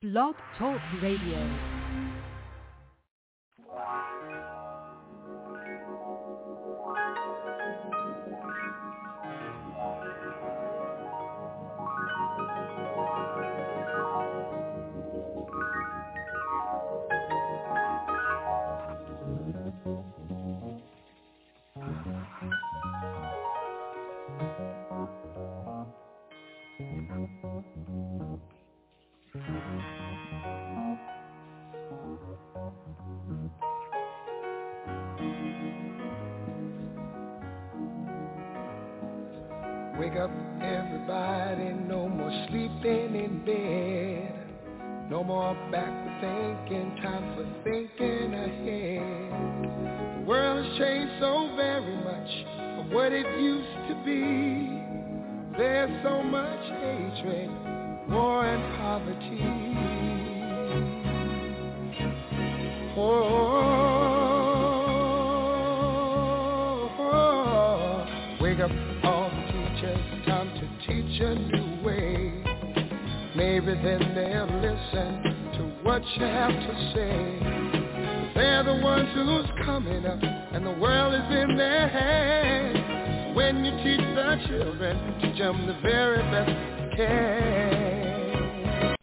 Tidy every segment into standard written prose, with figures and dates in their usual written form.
Blog Talk Radio. Wake up, everybody, no more sleeping in bed. No more backward thinking, time for thinking ahead. The world has changed so very much from what it used to be. There's so much hatred, war and poverty. Wake up, all the teachers, time to teach a new way. Maybe then they'll listen to what you have to say. They're the ones who's coming up, and the world is in their hands. When you teach the children, teach them the very best you can.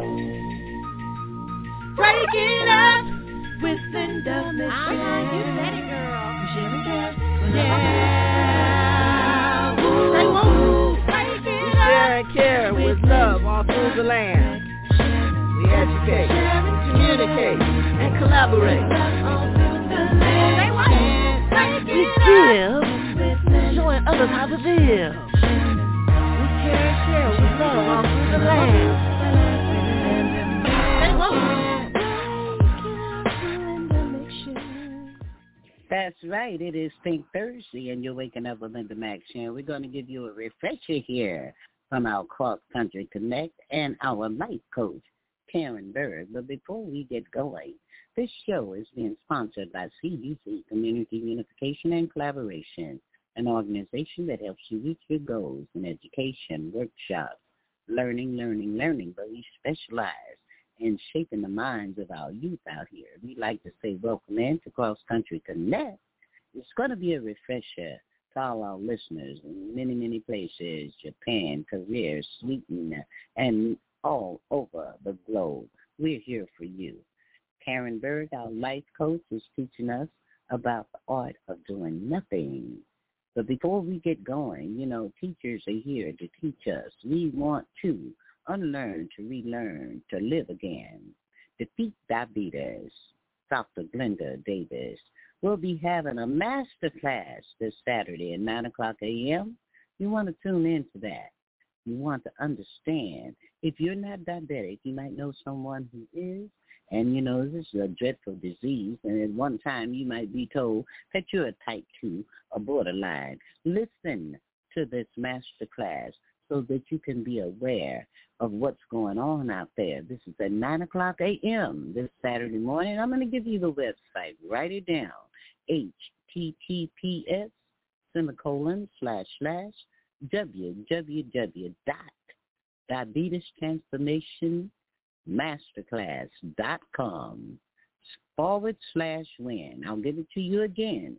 Break it up with Linda Mitchell. You said it, girl. Jimmy Jam. Yeah. Say woo. Break it We share and care with love all through the land. We educate, communicate, and collaborate. Say what? We give, showing others how to live. We care and share with love all through the land. Say woo. That's right. It is Pink Thursday, and you're waking up with Linda Max. And we're going to give you a refresher here from our Cross Country Connect and our life coach, Karen Berg. But before we get going, this show is being sponsored by CUC, Community Unification and Collaboration, an organization that helps you reach your goals in education, workshops, learning. But we specialize in shaping the minds of our youth out here. We like to say welcome in to Cross Country Connect. It's going to be a refresher to all our listeners in many places, Japan, Korea, Sweden, and all over the globe. We're here for you. Karen Berg, our life coach, is teaching us about the art of doing nothing. But before we get going, teachers are here to teach us. We want to unlearn, to relearn, to live again. Defeat Diabetes. Dr. Glenda Davis will be having a master class this Saturday at 9 o'clock a.m. You want to tune into that. You want to understand. If you're not diabetic, you might know someone who is. And, this is a dreadful disease. And at one time, you might be told that you're a type 2 or borderline. Listen to this master class so that you can be aware of what's going on out there. This is at 9 o'clock a.m. this Saturday morning. I'm going to give you the website. Write it down. https://www.diabetestranceformationmasterclass.com/win. I'll give it to you again.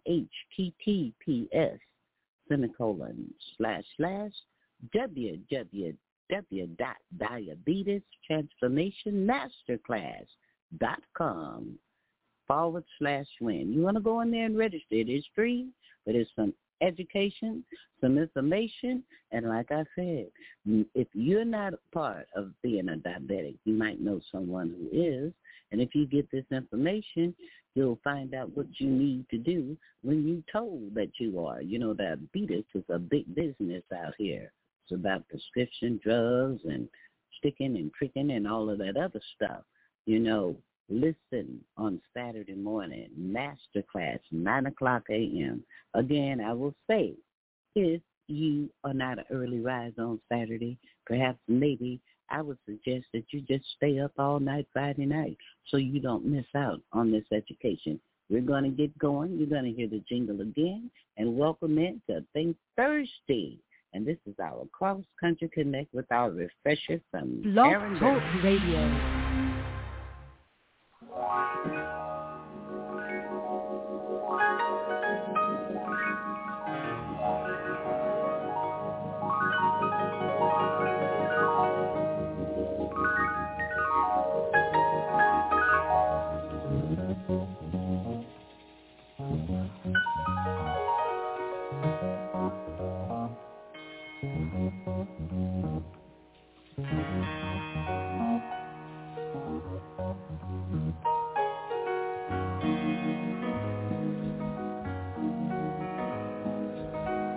https://www.diabetestranceformationmasterclass.com/win. You want to go in there and register. It is free, but it's some education, some information, and like I said, if you're not a part of being a diabetic, you might know someone who is, and if you get this information, you'll find out what you need to do when you're told that you are. Diabetes is a big business out here. It's about prescription drugs and sticking and pricking and all of that other stuff. Listen on Saturday morning, masterclass, 9 o'clock a.m. Again, I will say, if you are not an early riser on Saturday, perhaps maybe I would suggest that you just stay up all night Friday night so you don't miss out on this education. We're going to get going. You're going to hear the jingle again, and welcome in to Think Thursday. And this is our Cross Country Connect with our refresher from Blog Aaron Talk Berg. Radio.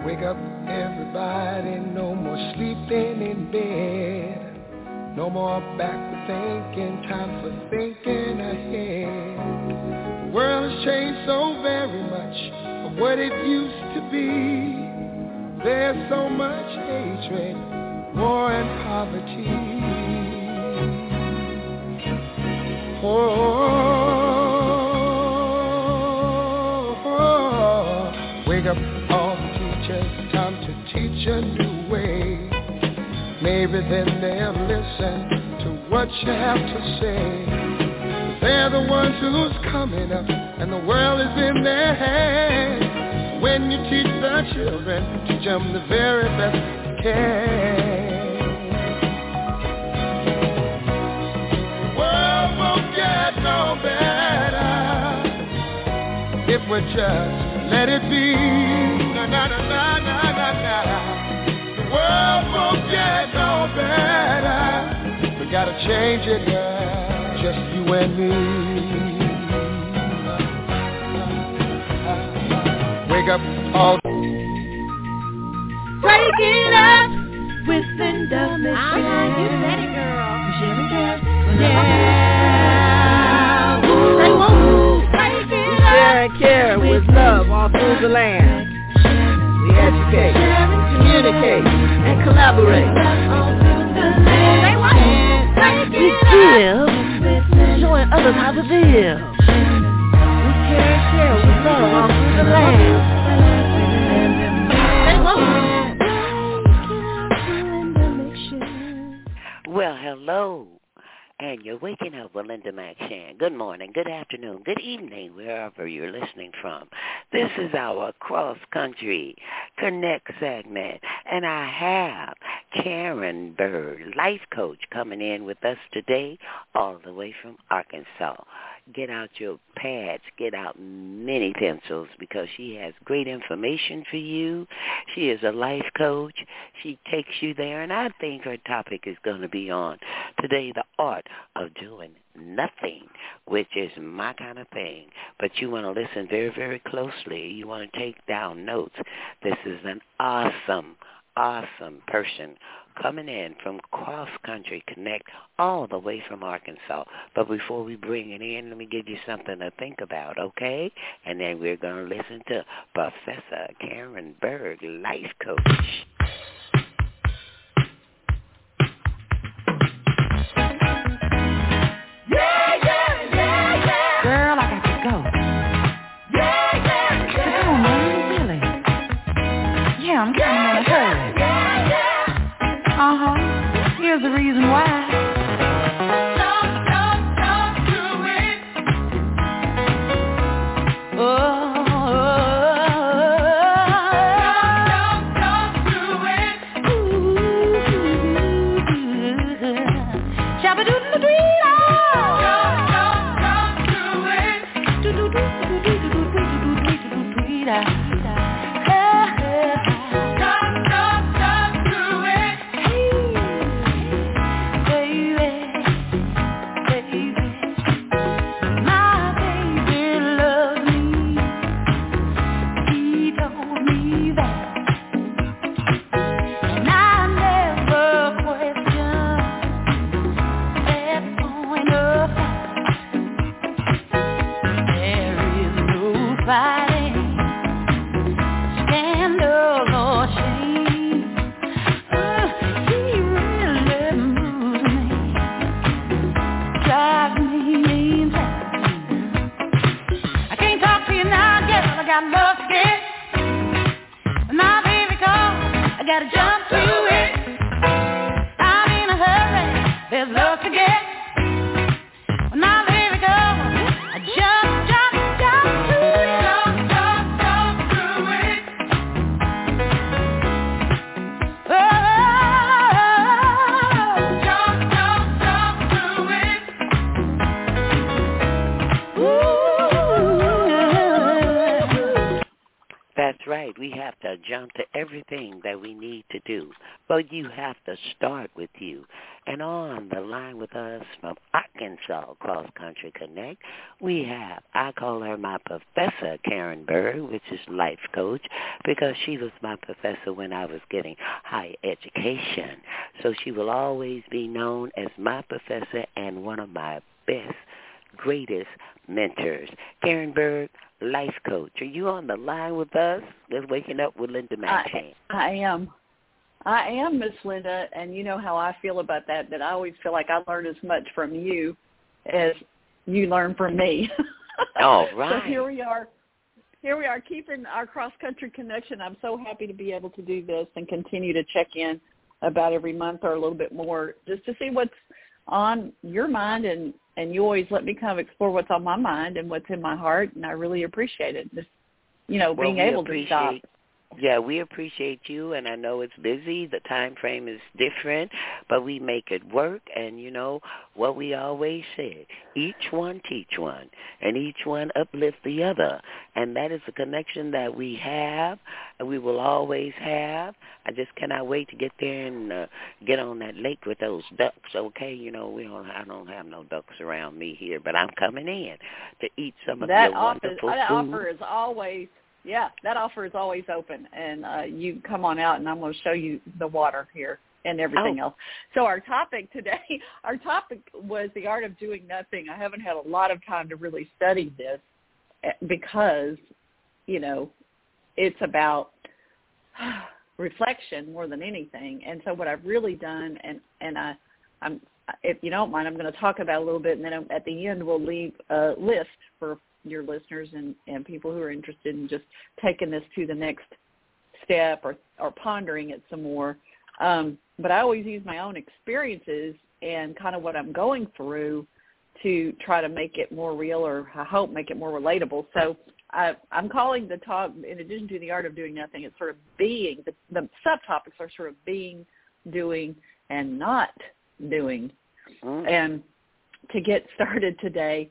Wake up everybody, no more sleeping in bed. No more backward thinking, time for thinking ahead. The world has changed so very much from what it used to be. There's so much hatred, war and poverty. Wake up all the teachers, time to teach a new way. Maybe then they'll listen to what you have to say. They're the ones who's coming up, and the world is in their hands. When you teach the children, teach them the very best you can. The world won't get no better if we just let it be. Na na na na na na na. The world won't get no better. We gotta change it, girl, just you and me. Wake up all. Break it up with Linda Mitchell. You said it, girl. Yeah. Say whoa. Break it up. Share and care with love all through the land. We educate, communicate, and collaborate. We give, showing others how to live. We care and share with love all through the land. Well, hello. And you're waking up with Linda McShan. Good morning, good afternoon, good evening, wherever you're listening from. This is our Cross Country Connect segment. And I have Karen Bird, life coach, coming in with us today all the way from Arkansas. Get out your pads, get out many pencils, because she has great information for you. She is a life coach. She takes you there, and I think her topic is going to be on today, the art of doing nothing, which is my kind of thing. But you want to listen very, very closely. You want to take down notes. This is an awesome person coming in from Cross Country Connect all the way from Arkansas. But before we bring it in, let me give you something to think about, okay? And then we're going to listen to Professor Karen Berg, life coach. Girl, I got to go. Come on, man, really? Yeah, I'm coming in a hurry. Here's the reason why. Don't do it. Don't do it. Shabba-doodle-doo-doo. Don't do it. On we have to jump to everything that we need to do. But you have to start with you. And on the line with us from Arkansas Cross Country Connect, we have, I call her my professor, Karen Berg, which is life coach, because she was my professor when I was getting higher education. So she will always be known as my professor and one of my best, greatest mentors. Karen Berg, life coach. Are you on the line with us? Let's Waking Up with Linda McShane. I am, Miss Linda, and you know how I feel about that I always feel like I learn as much from you as you learn from me. All right. So here we are keeping our cross-country connection. I'm so happy to be able to do this and continue to check in about every month or a little bit more just to see what's on your mind, and you always let me kind of explore what's on my mind and what's in my heart, and I really appreciate it. Just, being able to stop. Yeah, we appreciate you, and I know it's busy. The time frame is different, but we make it work. And you know what we always said, each one teach one, and each one uplift the other. And that is the connection that we have, and we will always have. I just cannot wait to get there and get on that lake with those ducks, okay? I don't have no ducks around me here, but I'm coming in to eat some of your wonderful food. That offer is always... Yeah, that offer is always open, and you come on out, and I'm going to show you the water here and everything else. So our topic today, was the art of doing nothing. I haven't had a lot of time to really study this because, it's about reflection more than anything. And so what I've really done, and I'm, if you don't mind, I'm going to talk about a little bit, and then at the end we'll leave a list for your listeners and people who are interested in just taking this to the next step or pondering it some more. But I always use my own experiences and kind of what I'm going through to try to make it more real, or I hope make it more relatable. So I'm calling the talk, in addition to the art of doing nothing, it's sort of being. The subtopics are sort of being, doing, and not doing. And to get started today,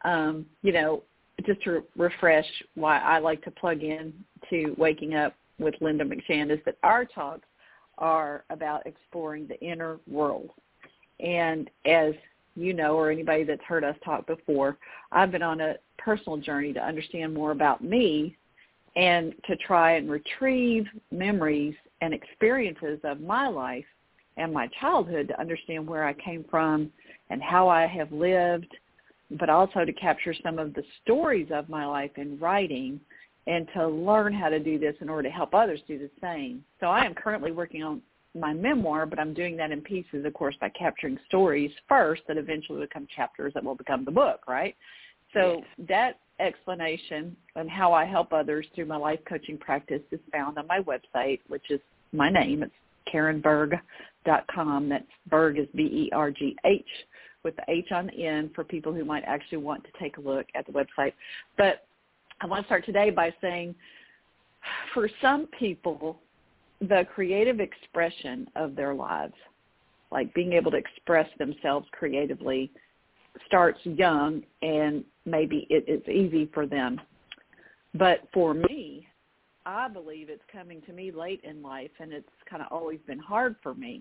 just to refresh why I like to plug in to Waking Up with Linda McShane, is that our talks are about exploring the inner world. And as you know, or anybody that's heard us talk before, I've been on a personal journey to understand more about me and to try and retrieve memories and experiences of my life and my childhood to understand where I came from and how I have lived, but also to capture some of the stories of my life in writing and to learn how to do this in order to help others do the same. So I am currently working on my memoir, but I'm doing that in pieces, of course, by capturing stories first that eventually become chapters that will become the book, right? So that explanation and how I help others through my life coaching practice is found on my website, which is my name. It's KarenBerg.com. That's Berg is B-E-R-G-H with the H on the end for people who might actually want to take a look at the website. But I want to start today by saying for some people, the creative expression of their lives, like being able to express themselves creatively, starts young, and maybe it's easy for them. But for me, I believe it's coming to me late in life, and it's kind of always been hard for me.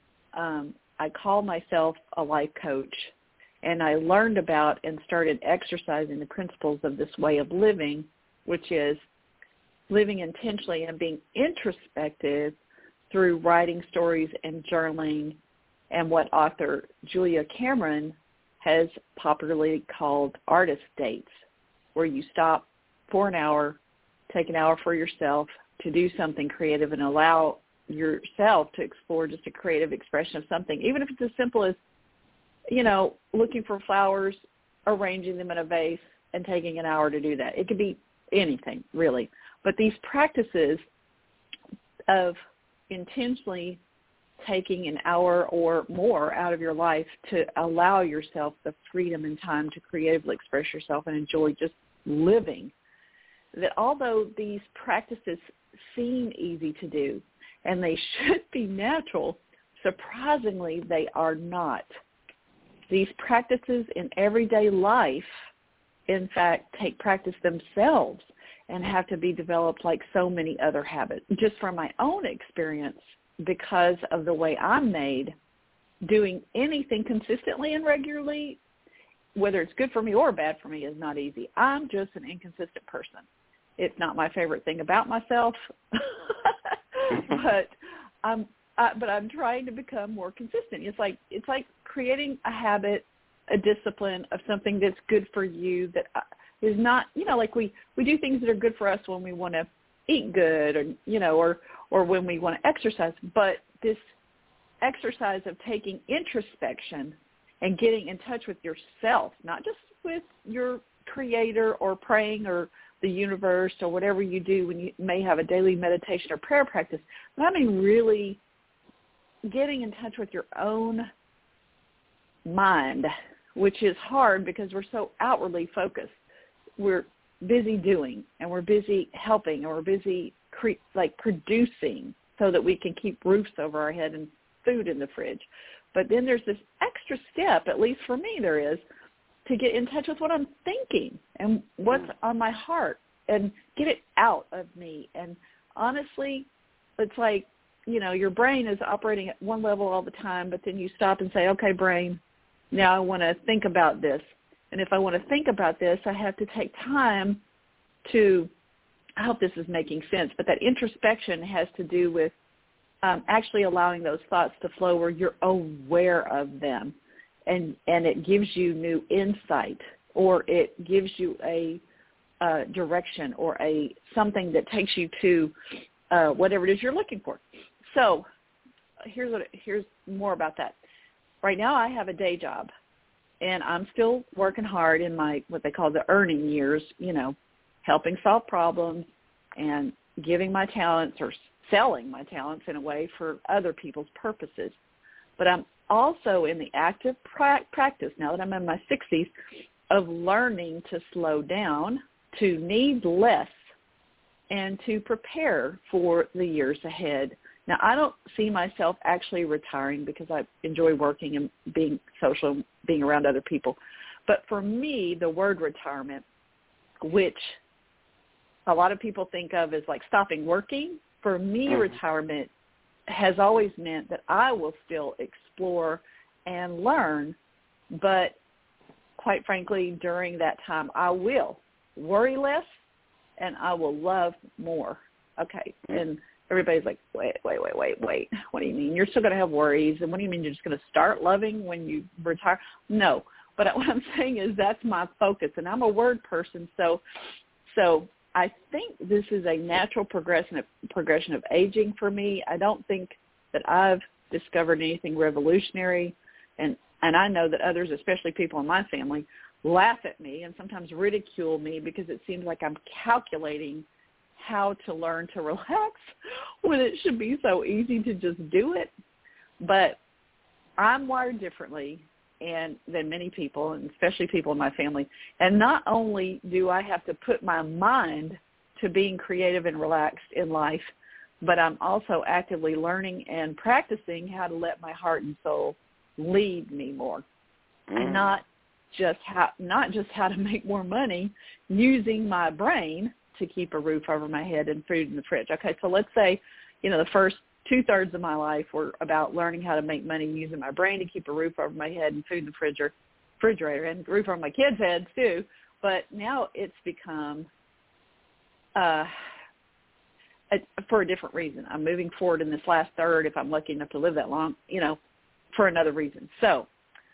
I call myself a life coach, and I learned about and started exercising the principles of this way of living, which is living intentionally and being introspective through writing stories and journaling, and what author Julia Cameron has popularly called artist dates, where you stop for an hour, take an hour for yourself to do something creative and allow yourself to explore just a creative expression of something, even if it's as simple as, looking for flowers, arranging them in a vase, and taking an hour to do that. It could be anything, really. But these practices of intentionally taking an hour or more out of your life to allow yourself the freedom and time to creatively express yourself and enjoy just living, that although these practices seem easy to do and they should be natural, surprisingly, they are not. These practices in everyday life, in fact, take practice themselves, and have to be developed like so many other habits. Just from my own experience, because of the way I'm made, doing anything consistently and regularly, whether it's good for me or bad for me, is not easy. I'm just an inconsistent person. It's not my favorite thing about myself, but I'm trying to become more consistent. It's like creating a habit, a discipline of something that's good for you, that is not, like we do things that are good for us when we want to eat good, or when we want to exercise. But this exercise of taking introspection and getting in touch with yourself, not just with your creator or praying or the universe or whatever you do when you may have a daily meditation or prayer practice, but I mean really getting in touch with your own mind, which is hard because we're so outwardly focused. We're busy doing, and we're busy helping, and we're busy producing so that we can keep roofs over our head and food in the fridge. But then there's this extra step, at least for me there is, to get in touch with what I'm thinking and what's on my heart and get it out of me. And honestly, it's like, your brain is operating at one level all the time, but then you stop and say, okay, brain, now I want to think about this. And if I want to think about this, I have to take time to, I hope this is making sense, but that introspection has to do with actually allowing those thoughts to flow where you're aware of them. And it gives you new insight, or it gives you a direction or something that takes you to whatever it is you're looking for. So here's more about that. Right now I have a day job, and I'm still working hard in my what they call the earning years, helping solve problems and giving my talents or selling my talents in a way for other people's purposes. But I'm also in the active practice, now that I'm in my 60s, of learning to slow down, to need less, and to prepare for the years ahead. Now, I don't see myself actually retiring because I enjoy working and being social, being around other people. But for me, the word retirement, which a lot of people think of as like stopping working, for me, retirement has always meant that I will still explore and learn, but quite frankly, during that time, I will worry less and I will love more. Okay, and everybody's like, wait. What do you mean? You're still going to have worries, and what do you mean you're just going to start loving when you retire? No, but what I'm saying is that's my focus, and I'm a word person, so I think this is a natural progression of aging for me. I don't think that I've discovered anything revolutionary, and I know that others, especially people in my family, laugh at me and sometimes ridicule me because it seems like I'm calculating how to learn to relax when it should be so easy to just do it. But I'm wired differently than many people, and especially people in my family. And not only do I have to put my mind to being creative and relaxed in life, but I'm also actively learning and practicing how to let my heart and soul lead me more, and not just how to make more money using my brain to keep a roof over my head and food in the fridge. Okay, so let's say, the first 2/3 of my life were about learning how to make money using my brain to keep a roof over my head and food in the refrigerator and roof over my kids' heads too. But now it's become for a different reason. I'm moving forward in this last third, if I'm lucky enough to live that long, for another reason. So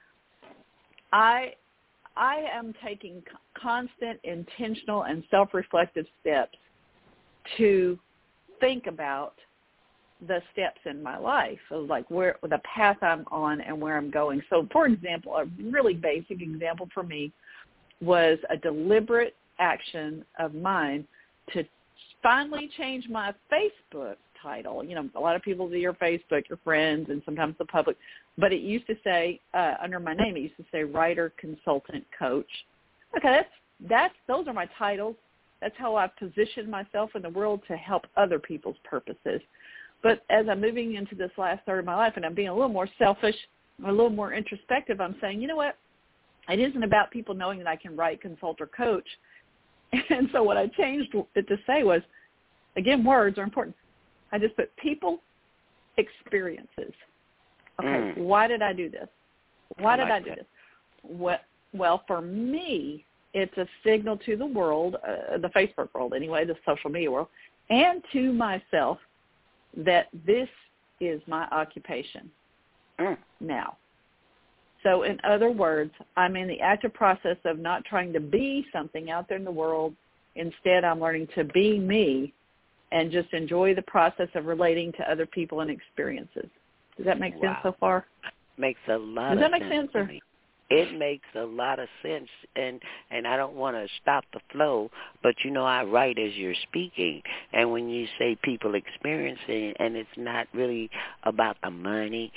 I am taking constant, intentional, and self-reflective steps to think about the steps in my life, of like where the path I'm on and where I'm going. So, for example, a really basic example for me was a deliberate action of mine to finally change my Facebook title. A lot of people do your Facebook, your friends, and sometimes the public, but it used to say, under my name, it used to say writer, consultant, coach. Okay, those are my titles. That's how I've positioned myself in the world to help other people's purposes. But as I'm moving into this last third of my life and I'm being a little more selfish, a little more introspective, I'm saying, you know what? It isn't about people knowing that I can write, consult, or coach. And so what I changed it to say was, again, words are important. I just put people, experiences. Okay, why did I do this? Why did I do this? Well, for me, it's a signal to the world, the Facebook world anyway, the social media world, and to myself that this is my occupation now. So in other words, I'm in the active process of not trying to be something out there in the world. Instead, I'm learning to be me and just enjoy the process of relating to other people and experiences. Does that make sense so far? Makes a lot of sense. Does that make sense? To me. It makes a lot of sense, and I don't want to stop the flow, but, I write as you're speaking, and when you say people experiencing, and it's not really about the money,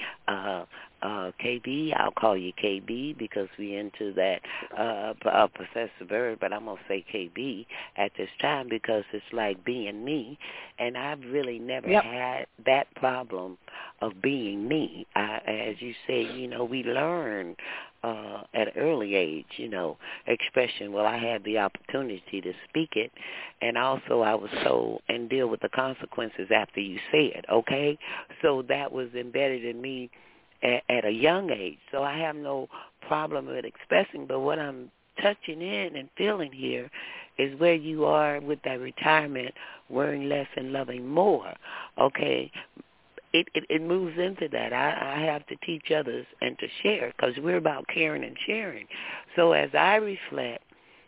KB, I'll call you KB because we're into that Professor Bird, but I'm going to say KB at this time because it's like being me, and I've really never had that problem of being me. As you say, we learn at an early age, expression. Well, I had the opportunity to speak it, and also I was told and deal with the consequences after you say it, okay? So that was embedded in me at a young age. So I have no problem with expressing, but what I'm touching in and feeling here is where you are with that retirement, worrying less and loving more, okay? It moves into that. I have to teach others and to share because we're about caring and sharing. So as I reflect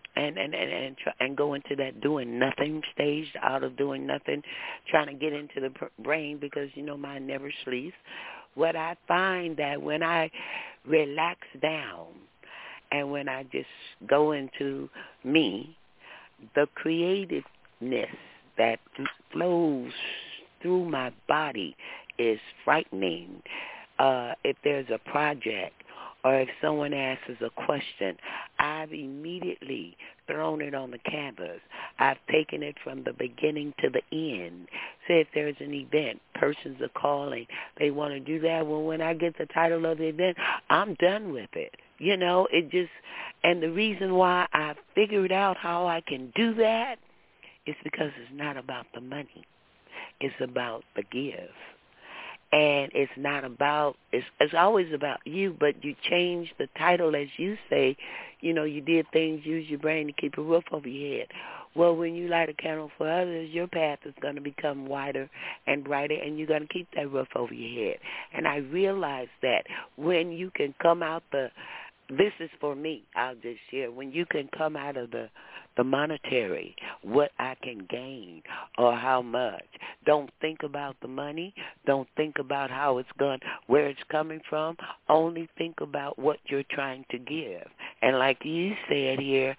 and go into that doing nothing stage, out of doing nothing, trying to get into the brain because, mine never sleeps, what I find that when I relax down and when I just go into me, the creativeness that flows through my body is frightening. If there's a project or if someone asks a question, I've immediately thrown it on the canvas. I've taken it from the beginning to the end. Say if there's an event, persons are calling, they want to do that. Well, when I get the title of the event, I'm done with it. It just, and the reason why I figured out how I can do that is because it's not about the money. It's about the give. And it's not about, it's always about you, but you change the title as you say, you did things, use your brain to keep a roof over your head. Well, when you light a candle for others, your path is going to become wider and brighter, and you're going to keep that roof over your head. And I realize that when you can come out this is for me, I'll just share, when you can come out of the monetary, what I can gain or how much. Don't think about the money. Don't think about how it's gone, where it's coming from. Only think about what you're trying to give. And like you said here,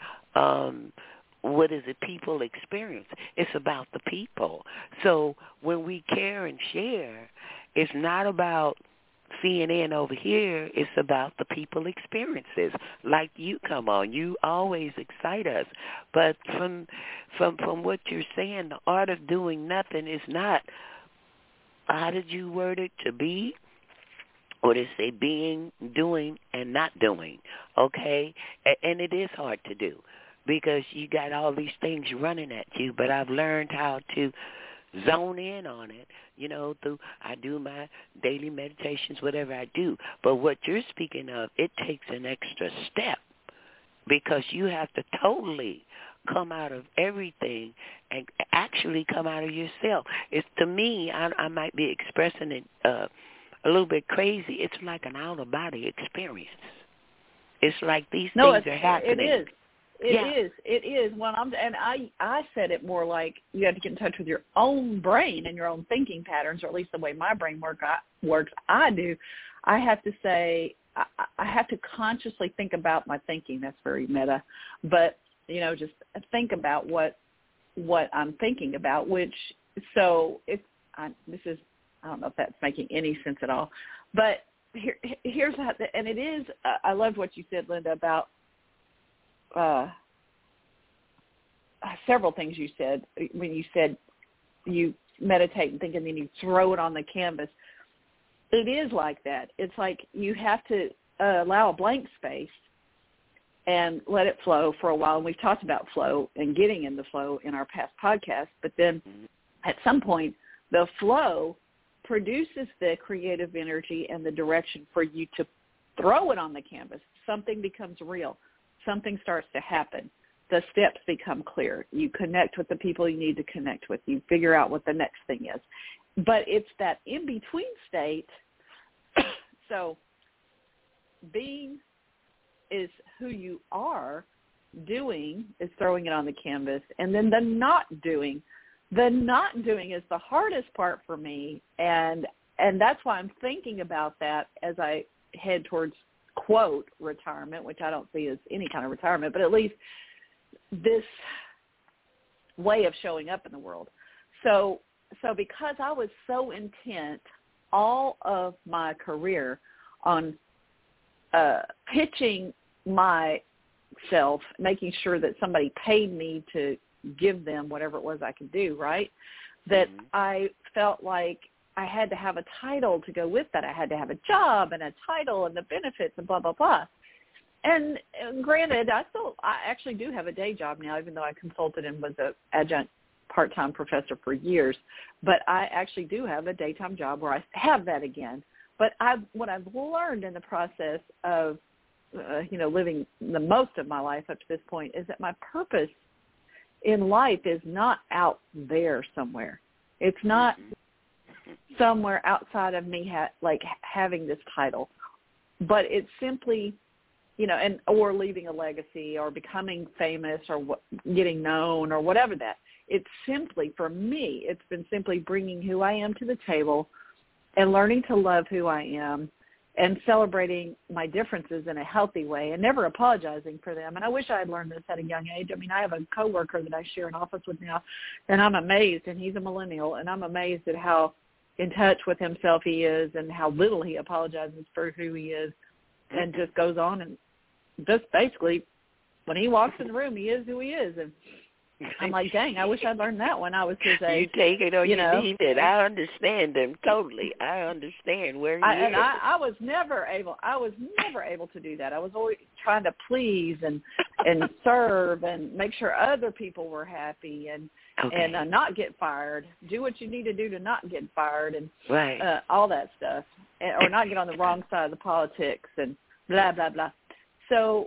what is it people experience? It's about the people. So when we care and share, it's not about CNN over here, it's about the people experiences. Like you come on, you always excite us. But from what you're saying, the art of doing nothing is not, how did you word it, to be? Or to say being, doing, and not doing, okay? And it is hard to do because you got all these things running at you, but I've learned how to zone in on it, I do my daily meditations, whatever I do. But what you're speaking of, it takes an extra step because you have to totally come out of everything and actually come out of yourself. It's, to me, I might be expressing it a little bit crazy. It's like an out-of-body experience. It's like these things are happening. It is. Well, I said it more like you have to get in touch with your own brain and your own thinking patterns, or at least the way my brain works. I have to say, I have to consciously think about my thinking. That's very meta, but just think about what I'm thinking about. I don't know if that's making any sense at all, but here's how, and it is. I loved what you said, Linda, about several things you said when you said you meditate and think and then you throw it on the canvas. It is like that. It's like you have to allow a blank space and let it flow for a while. And we've talked about flow and getting in the flow in our past podcasts. But then at some point, the flow produces the creative energy and the direction for you to throw it on the canvas. Something becomes real. Something starts to happen. The steps become clear. You connect with the people you need to connect with. You figure out what the next thing is. But it's that in-between state. So being is who you are. Doing is throwing it on the canvas. And then the not doing is the hardest part for me. And that's why I'm thinking about that as I head towards, quote, retirement, which I don't see as any kind of retirement, but at least this way of showing up in the world. So because I was so intent all of my career on pitching myself, making sure that somebody paid me to give them whatever it was I could do, right, that I felt like I had to have a title to go with that. I had to have a job and a title and the benefits and blah, blah, blah. And granted, I actually do have a day job now, even though I consulted and was an adjunct part-time professor for years. But I actually do have a daytime job where I have that again. But what I've learned in the process of, living the most of my life up to this point is that my purpose in life is not out there somewhere. It's not somewhere outside of me having this title, but it's simply, or leaving a legacy or becoming famous or getting known or whatever that. It's simply, for me, it's been simply bringing who I am to the table and learning to love who I am and celebrating my differences in a healthy way and never apologizing for them. And I wish I had learned this at a young age. I mean, I have a coworker that I share an office with now, and I'm amazed, and he's a millennial, and I'm amazed at how in touch with himself he is and how little he apologizes for who he is and just goes on and just basically when he walks in the room, he is who he is. And I'm like, dang, I wish I'd learned that when I was his age. You take it or you leave it. I understand him totally. I understand where he is. I was never able to do that. I was always trying to please and serve and make sure other people were happy and not get fired. Do what you need to do to not get fired and all that stuff, or not get on the wrong side of the politics and blah blah blah. So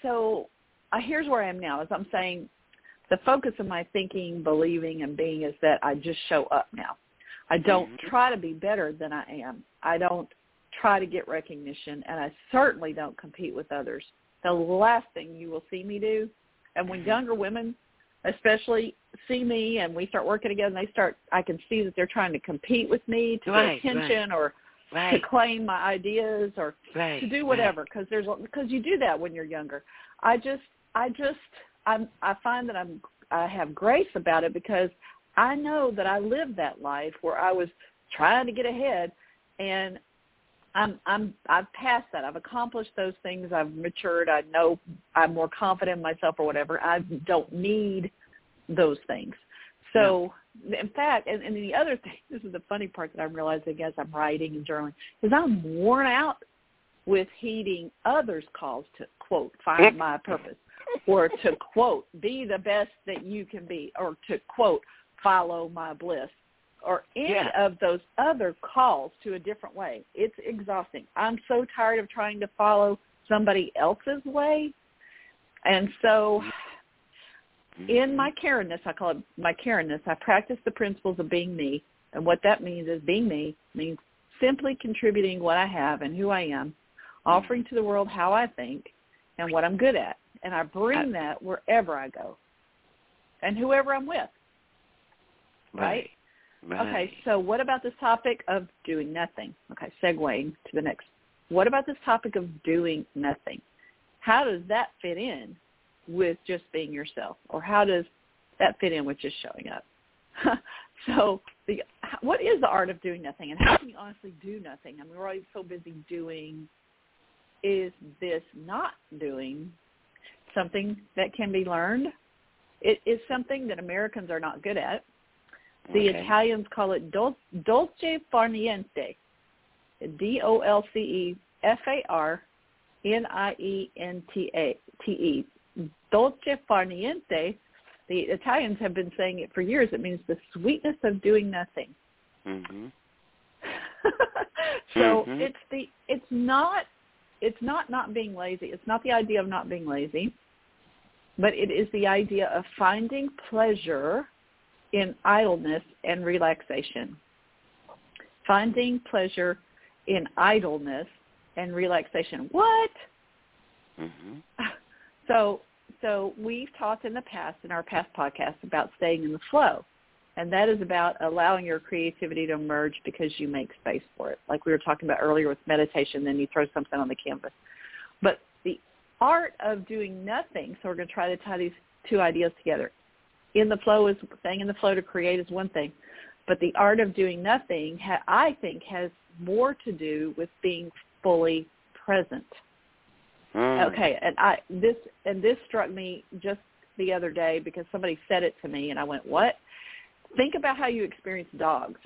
here's where I am now. As I'm saying, the focus of my thinking, believing, and being is that I just show up now. I don't try to be better than I am. I don't try to get recognition, and I certainly don't compete with others. The last thing you will see me do, and when younger women especially see me and we start working together and I can see that they're trying to compete with me to get attention or to claim my ideas or to do whatever, because you do that when you're younger. I find that I have grace about it because I know that I lived that life where I was trying to get ahead, and I've passed that. I've accomplished those things. I've matured. I know I'm more confident in myself or whatever. I don't need those things. So, in fact, and the other thing, this is the funny part that I'm realizing as I'm writing and journaling, is I'm worn out with heeding others' calls to, quote, find my purpose, or to, quote, be the best that you can be, or to, quote, follow my bliss, or any of those other calls to a different way. It's exhausting. I'm so tired of trying to follow somebody else's way. And so in my Karenness, I call it my Karenness, I practice the principles of being me. And what that means is being me means simply contributing what I have and who I am, offering to the world how I think and what I'm good at. And I bring that wherever I go and whoever I'm with. Right? Okay, so what about this topic of doing nothing? Okay, segueing to the next. What about this topic of doing nothing? How does that fit in with just being yourself? Or how does that fit in with just showing up? So what is the art of doing nothing, and how can you honestly do nothing? I mean, we're always so busy doing. Is this not doing something that can be learned? It is something that Americans are not good at. The Italians call it dolce far niente, DOLCEFAR Niente. Dolce far niente. The Italians have been saying it for years. It means the sweetness of doing nothing. Mm-hmm. So it's not being lazy. It's not the idea of not being lazy, but it is the idea of finding pleasure in idleness and relaxation. Finding pleasure in idleness and relaxation. What? Mm-hmm. So we've talked in the past, in our past podcasts, about staying in the flow. And that is about allowing your creativity to emerge because you make space for it. Like we were talking about earlier with meditation, then you throw something on the canvas. But the art of doing nothing, so we're going to try to tie these two ideas together. In the flow is, staying in the flow to create is one thing. But the art of doing nothing, I think, has more to do with being fully present. Okay, and this struck me just the other day because somebody said it to me, and I went, what? Think about how you experience dogs.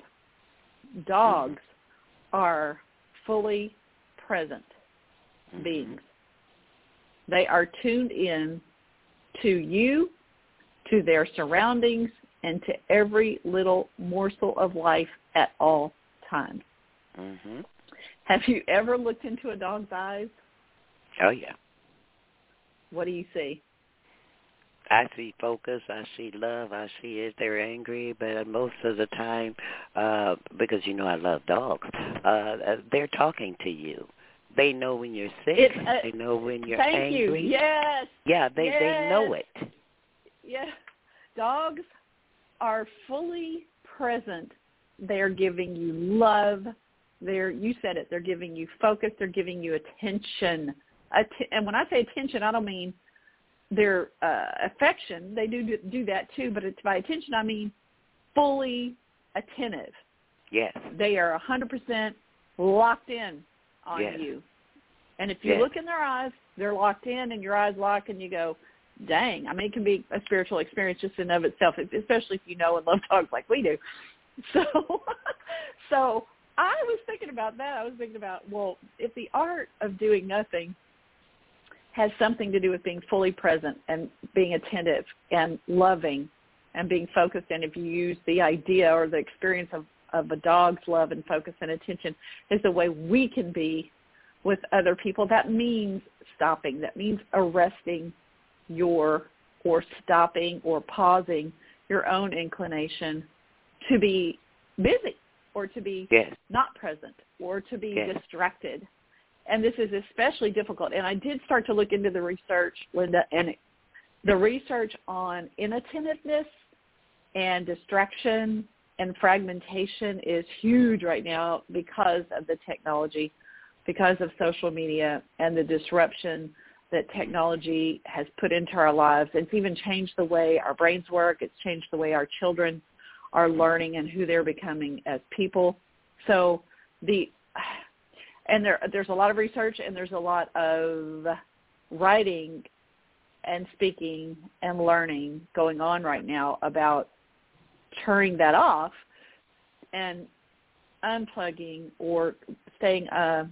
Dogs are fully present beings. They are tuned in to you, to their surroundings, and to every little morsel of life at all times. Mm-hmm. Have you ever looked into a dog's eyes? Oh, yeah. What do you see? I see focus. I see love. I see if they're angry, but most of the time, because you know I love dogs, they're talking to you. They know when you're sick. They know when you're angry. Thank you. Yes. Yeah, they know it. Yeah. Dogs are fully present. They're giving you love. You said it. They're giving you focus. They're giving you attention. And when I say attention, I don't mean their affection. They do that too, but by attention I mean fully attentive. Yes. They are 100% locked in on you. And if you look in their eyes, they're locked in, and your eyes lock, and you go, dang. I mean, it can be a spiritual experience just in and of itself, especially if you know and love dogs like we do. So I was thinking about that. I was thinking about, well, if the art of doing nothing has something to do with being fully present and being attentive and loving and being focused, and if you use the idea or the experience of a dog's love and focus and attention is the way we can be with other people, that means stopping. That means arresting or stopping or pausing your own inclination to be busy or to be not present or to be distracted. And this is especially difficult. And I did start to look into the research, Linda, and the research on inattentiveness and distraction and fragmentation is huge right now because of the technology, because of social media and the disruption that technology has put into our lives. It's even changed the way our brains work. It's changed the way our children are learning and who they're becoming as people. So there's a lot of research and there's a lot of writing and speaking and learning going on right now about turning that off and unplugging or staying,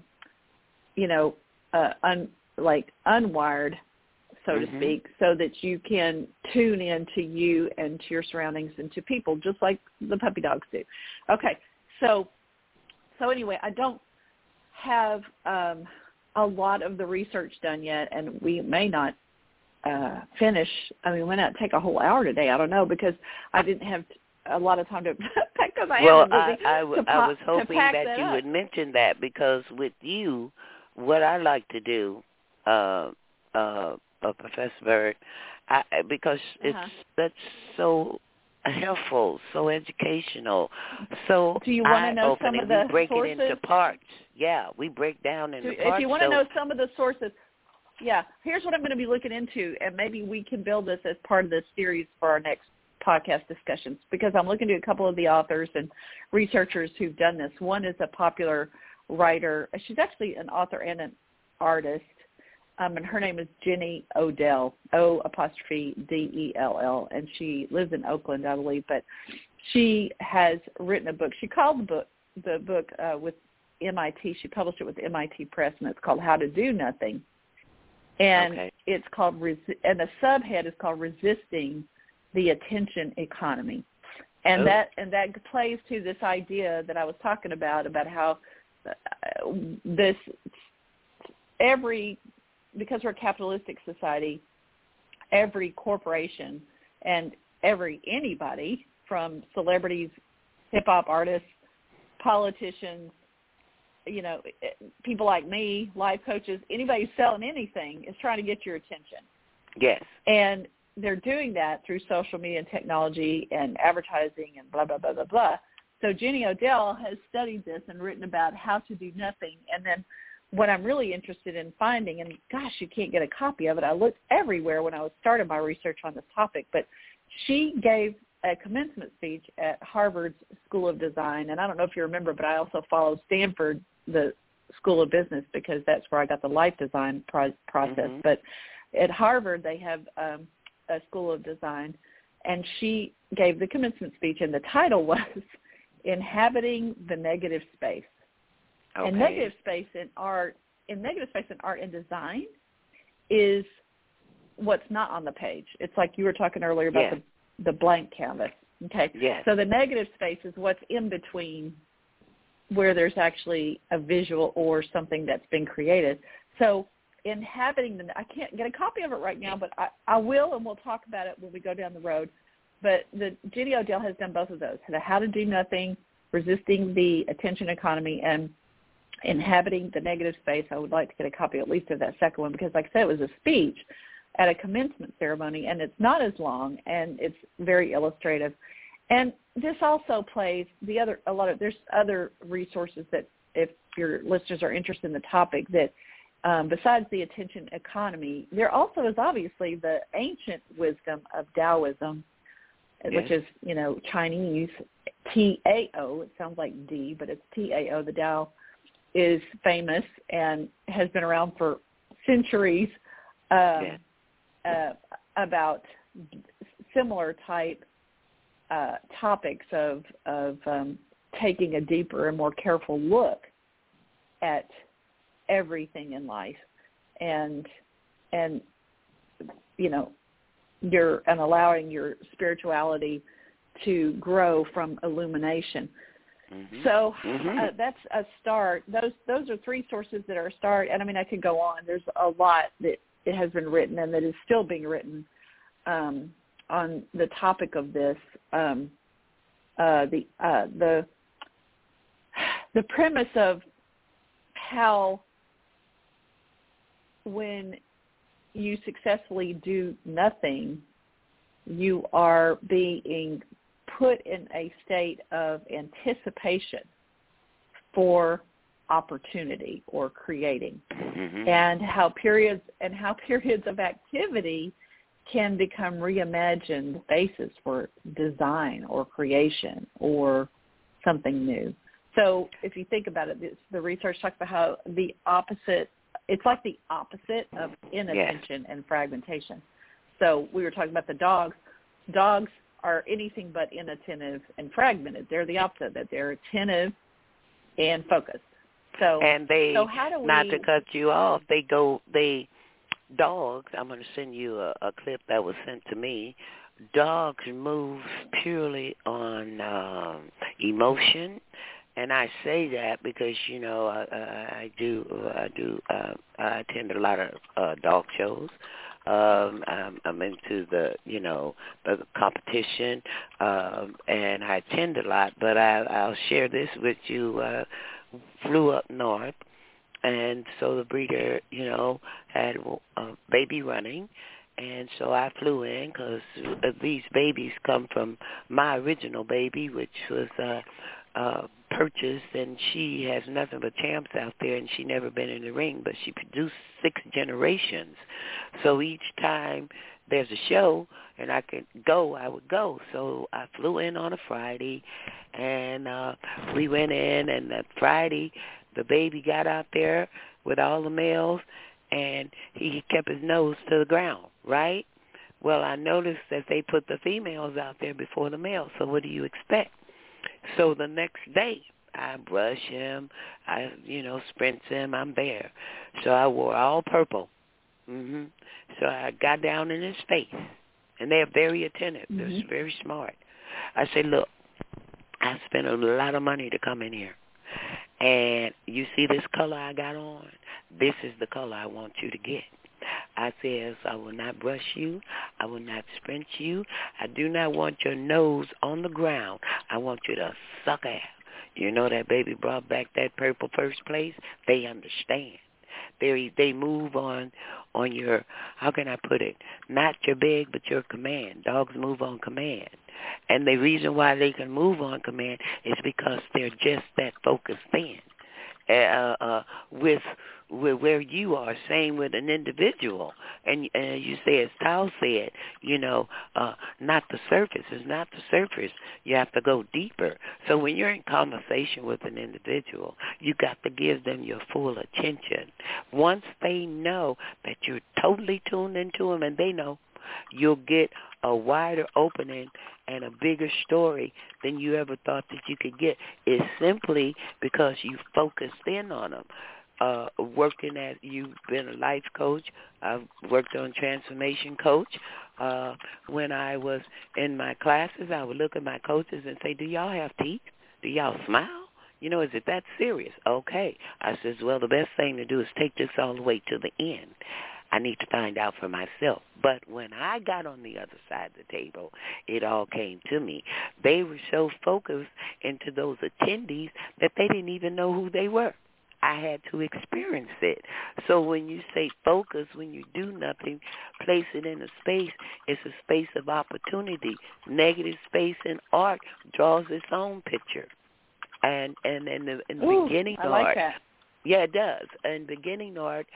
unwired, so to speak, so that you can tune in to you and to your surroundings and to people, just like the puppy dogs do. Okay, so anyway, I don't have a lot of the research done yet, and we may not finish. I mean, we may not take a whole hour today. I don't know, because I didn't have a lot of time to because I was hoping that you would mention that, because with you, what I like to do, Professor Bird, because that's so helpful, so educational, so do you want to know some of the we break sources? it into parts. Yeah, we break down into parts. If you want to know some of the sources, here's what I'm going to be looking into, and maybe we can build this as part of this series for our next podcast discussions, because I'm looking to a couple of the authors and researchers who've done this. One is a popular writer. She's actually an author and an artist, and her name is Jenny Odell, O''Dell, and she lives in Oakland, I believe, but she has written a book. She called the book with MIT. She published it with MIT Press, and it's called How to Do Nothing. And it's called, and the subhead is called Resisting the Attention Economy. And that plays to this idea that I was talking about how because we're a capitalistic society, every corporation and anybody from celebrities, hip-hop artists, politicians, people like me, life coaches, anybody who's selling anything is trying to get your attention. Yes. And they're doing that through social media and technology and advertising and blah, blah, blah, blah, blah. So Jenny Odell has studied this and written about how to do nothing. And then what I'm really interested in finding, and gosh, you can't get a copy of it. I looked everywhere when I was starting my research on this topic, but she gave a commencement speech at Harvard's School of Design. And I don't know if you remember, but I also followed Stanford, the School of Business, because that's where I got the life design process. Mm-hmm. But at Harvard, they have a School of Design, and she gave the commencement speech, and the title was Inhabiting the Negative Space. Okay. And negative space in art and design is what's not on the page. It's like you were talking earlier about the blank canvas. Okay. Yes. So the negative space is what's in between where there's actually a visual or something that's been created. So inhabiting I can't get a copy of it right now, but I will, and we'll talk about it when we go down the road. But Jenny Odell has done both of those, the How to Do Nothing, Resisting the Attention Economy, and Inhabiting the Negative Space. I would like to get a copy at least of that second one because, like I said, it was a speech at a commencement ceremony, and it's not as long, and it's very illustrative. And this also plays there's other resources that if your listeners are interested in the topic that besides the attention economy, there also is obviously the ancient wisdom of Taoism, which is, Chinese, Tao. It sounds like D, but it's Tao. The Tao is famous and has been around for centuries about similar type topics of taking a deeper and more careful look at everything in life and allowing your spirituality to grow from illumination. Mm-hmm. So that's a start. Those are three sources that are a start. And I mean, I could go on. There's a lot that it has been written and that is still being written on the topic of this. The premise of how when you successfully do nothing, you are being put in a state of anticipation for opportunity or creating, and how periods of activity can become reimagined basis for design or creation or something new. So if you think about it, the research talks about how it's like the opposite of inattention and fragmentation. So we were talking about the dogs. Dogs are anything but inattentive and fragmented. They're the opposite, that they're attentive and focused. So how do we, not to cut you off, dogs, I'm going to send you a clip that was sent to me. Dogs move purely on emotion, and I say that because I attend a lot of dog shows. I'm into the competition, and I attend a lot. But I'll share this with you. Flew up north. And so the breeder, had a baby running, and so I flew in because these babies come from my original baby, which was purchased, and she has nothing but champs out there, and she never been in the ring, but she produced 6 generations. So each time there's a show and I could go, I would go. So I flew in on a Friday, and we went in, and that Friday the baby got out there with all the males, and he kept his nose to the ground, right? Well, I noticed that they put the females out there before the males, so what do you expect? So the next day, I brush him, I sprints him, I'm there. So I wore all purple, So I got down in his face, and they're very attentive. They're very smart. I said, look, I spent a lot of money to come in here, and you see this color I got on? This is the color I want you to get. I says, I will not brush you. I will not sprint you. I do not want your nose on the ground. I want you to suck ass. You know that baby brought back that purple first place? They understand. They move on your, how can I put it, not your beg, but your command. Dogs move on command. And the reason why they can move on command is because they're just that focused in. With where you are, same with an individual. And you say, as Tal said, not the surface. It's not the surface. You have to go deeper. So when you're in conversation with an individual, you got to give them your full attention. Once they know that you're totally tuned into them, and they know, you'll get a wider opening and a bigger story than you ever thought that you could get. It's simply because you focused in on them. You've been a life coach. I've worked on transformation coach. When I was in my classes, I would look at my coaches and say, do y'all have teeth? Do y'all smile? Is it that serious? Okay. I says, well, the best thing to do is take this all the way to the end. I need to find out for myself. But when I got on the other side of the table, it all came to me. They were so focused into those attendees that they didn't even know who they were. I had to experience it. So when you say focus, when you do nothing, place it in a space, it's a space of opportunity. Negative space in art draws its own picture. And in the beginning I like art, that. Yeah, it does. In beginning art,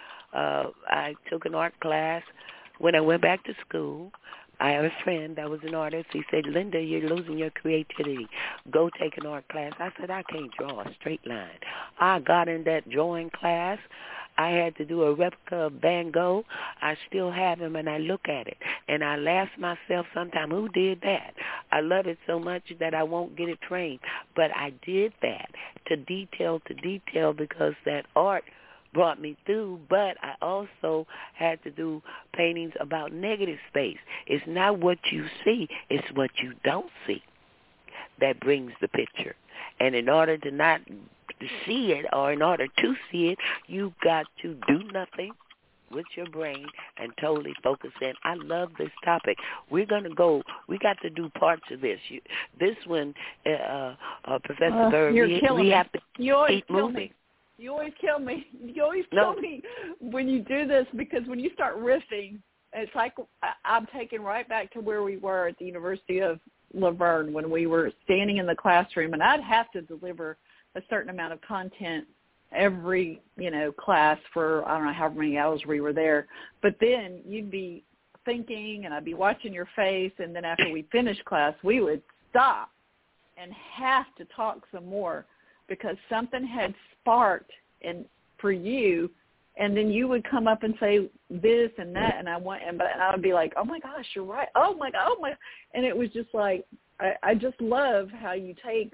I took an art class. When I went back to school, I have a friend that was an artist. He said, Linda, you're losing your creativity. Go take an art class. I said, I can't draw a straight line. I got in that drawing class. I had to do a replica of Van Gogh. I still have him, and I look at it. And I laugh myself sometimes, who did that? I love it so much that I won't get it framed. But I did that to detail because that art brought me through, but I also had to do paintings about negative space. It's not what you see, it's what you don't see that brings the picture. And in order to not see it, or in order to see it, you got to do nothing with your brain and totally focus in. I love this topic. We got to do parts of this. This one, Professor Bird, we have to keep moving. You always kill me. You always kill me when you do this, because when you start riffing, it's like I'm taken right back to where we were at the University of Laverne when we were standing in the classroom, and I'd have to deliver a certain amount of content every, class for, I don't know, however many hours we were there. But then you'd be thinking, and I'd be watching your face, and then after we finished class, we would stop and have to talk some more because something had sparked for you, and then you would come up and say this and that, and I would be like, oh my gosh, you're right. Oh my, and it was just like, I just love how you take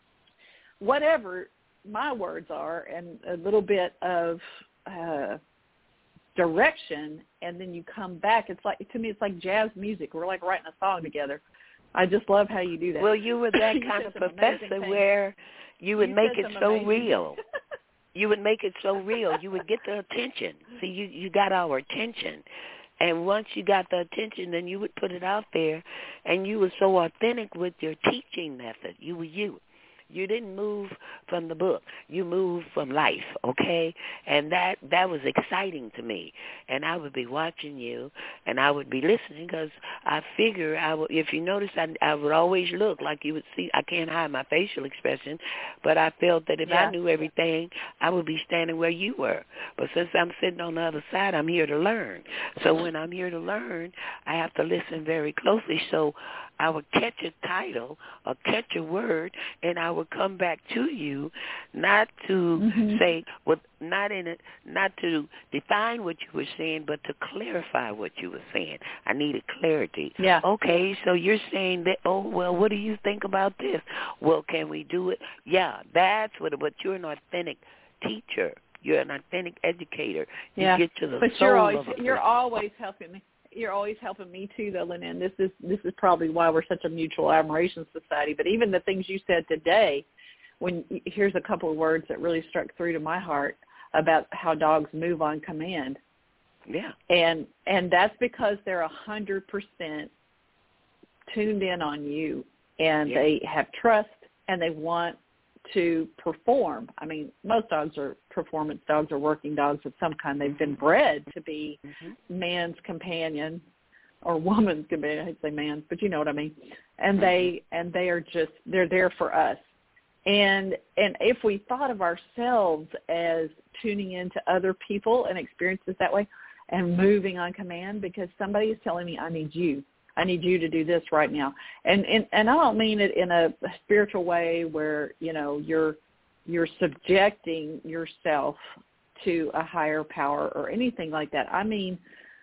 whatever my words are and a little bit of direction, and then you come back. It's like, to me, it's like jazz music. We're like writing a song together. I just love how you do that. Well, you were that kind of professor where you would make it so real. You would make it so real. You would get the attention. See, you got our attention. And once you got the attention, then you would put it out there, and you were so authentic with your teaching method. You were you. You didn't move from the book. You moved from life, okay? And that was exciting to me. And I would be watching you, and I would be listening because I figure if you notice, I would always look like you would see. I can't hide my facial expression, but I felt that if I knew everything, I would be standing where you were. But since I'm sitting on the other side, I'm here to learn. So when I'm here to learn, I have to listen very closely. So I would catch a title or catch a word, and I would come back to you, not to say, not to define what you were saying, but to clarify what you were saying. I needed clarity. Yeah. Okay, so you're saying that, what do you think about this? Well, can we do it? Yeah, that's what, but you're an authentic teacher. You're an authentic educator. You Yeah. get to the but soul of you're always helping me. You're always helping me too, though, Lynn. And this is probably why we're such a mutual admiration society. But even the things you said today, here's a couple of words that really struck through to my heart about how dogs move on command. Yeah. And that's because they're 100% tuned in on you, and they have trust, and they want to perform. I mean, most dogs are performance dogs or working dogs of some kind. They've been bred to be man's companion or woman's companion. I hate to say man's, but you know what I mean. And they're there for us. And if we thought of ourselves as tuning into other people and experiences that way and moving on command, because somebody is telling me, I need you to do this right now. And I don't mean it in a spiritual way where, you're subjecting yourself to a higher power or anything like that. I mean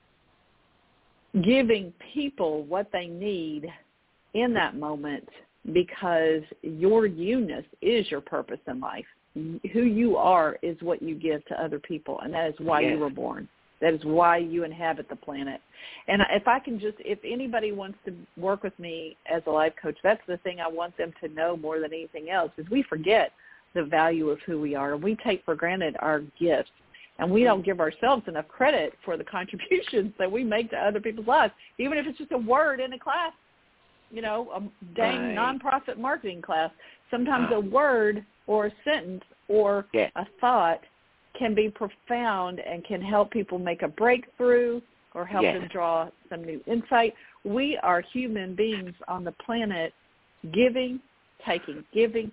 giving people what they need in that moment, because your you-ness is your purpose in life. Who you are is what you give to other people, and that is why you were born. That is why you inhabit the planet. And if anybody wants to work with me as a life coach, that's the thing I want them to know more than anything else, is we forget the value of who we are, and we take for granted our gifts, and we don't give ourselves enough credit for the contributions that we make to other people's lives, even if it's just a word in a class, a dang nonprofit marketing class. Sometimes a word or a sentence or a thought can be profound and can help people make a breakthrough or help them draw some new insight. We are human beings on the planet giving, taking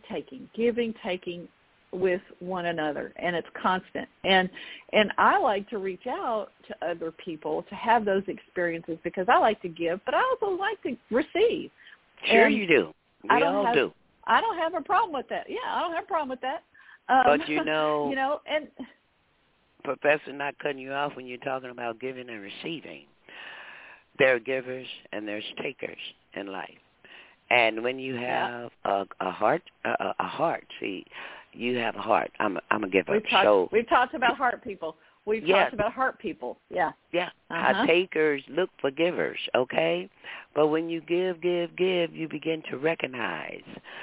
with one another, and it's constant. And I like to reach out to other people to have those experiences, because I like to give, but I also like to receive. Sure, and you do. We all do. I don't have a problem with that. Yeah, I don't have a problem with that. But and Professor, not cutting you off when you're talking about giving and receiving. There are givers and there's takers in life. And when you have a heart, see, you have a heart. I'm a giver. We've talked about heart people. We've talked about heart people. Yeah. Yeah. Our takers look for givers, okay? But when you give, you begin to recognize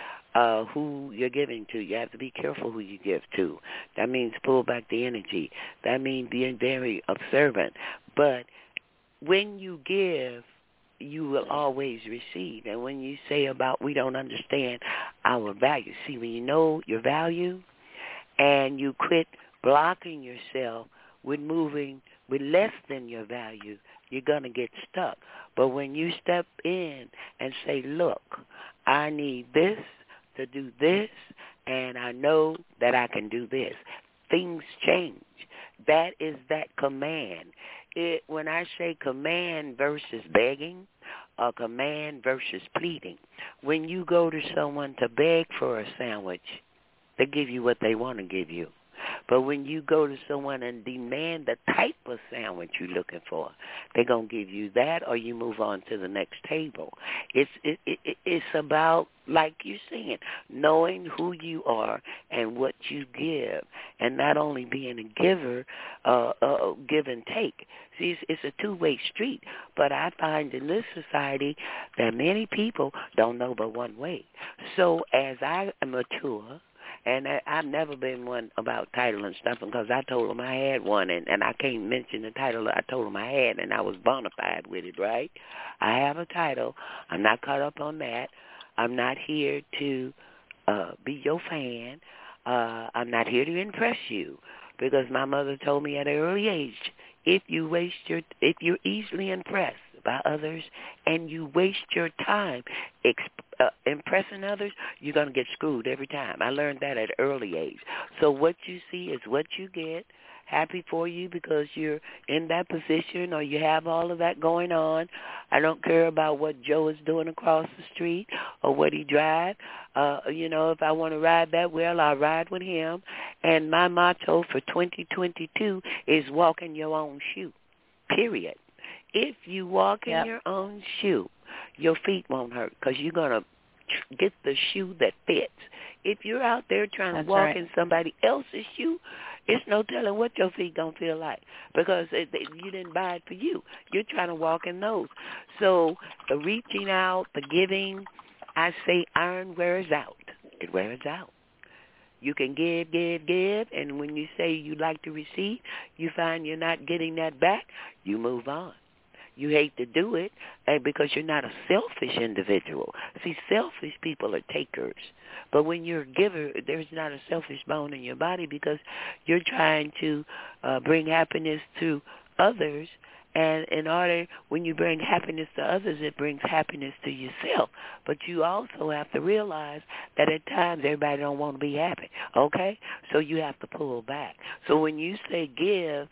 who you're giving to. You have to be careful who you give to. That means pull back the energy. That means being very observant. But when you give, you will always receive. And when you say about we don't understand our value, see, when you know your value and you quit blocking yourself with moving with less than your value, you're going to get stuck. But when you step in and say, look, I need this to do this, and I know that I can do this, things change. That is that command. When I say command versus begging, or command versus pleading, when you go to someone to beg for a sandwich, they give you what they want to give you. But when you go to someone and demand the type of sandwich you're looking for, they're going to give you that, or you move on to the next table. It's about, like you're saying, knowing who you are and what you give, and not only being a giver, give and take. See, it's a two-way street, but I find in this society that many people don't know but one way. So as I mature, and I've never been one about title and stuff, because I told them I had one, and I can't mention the title I told them I had, and I was bona fide with it, right? I have a title. I'm not caught up on that. I'm not here to be your fan. I'm not here to impress you, because my mother told me at an early age, if you're easily impressed by others and you waste your time impressing others, you're going to get screwed every time. I learned that at an early age. So what you see is what you get. Happy for you because you're in that position or you have all of that going on. I don't care about what Joe is doing across the street or what he drives. If I want to ride that well, I'll ride with him. And my motto for 2022 is walk in your own shoe, period. If you walk in your own shoe, your feet won't hurt because you're going to get the shoe that fits. If you're out there trying to walk in somebody else's shoe, It's no telling what your feet gonna feel like because you didn't buy it for you. You're trying to walk in those. So the reaching out, the giving, I say iron wears out. It wears out. You can give, and when you say you like to receive, you find you're not getting that back, you move on. You hate to do it because you're not a selfish individual. See, selfish people are takers. But when you're a giver, there's not a selfish bone in your body because you're trying to bring happiness to others. And in order, when you bring happiness to others, it brings happiness to yourself. But you also have to realize that at times everybody don't want to be happy, okay? So you have to pull back. So when you say give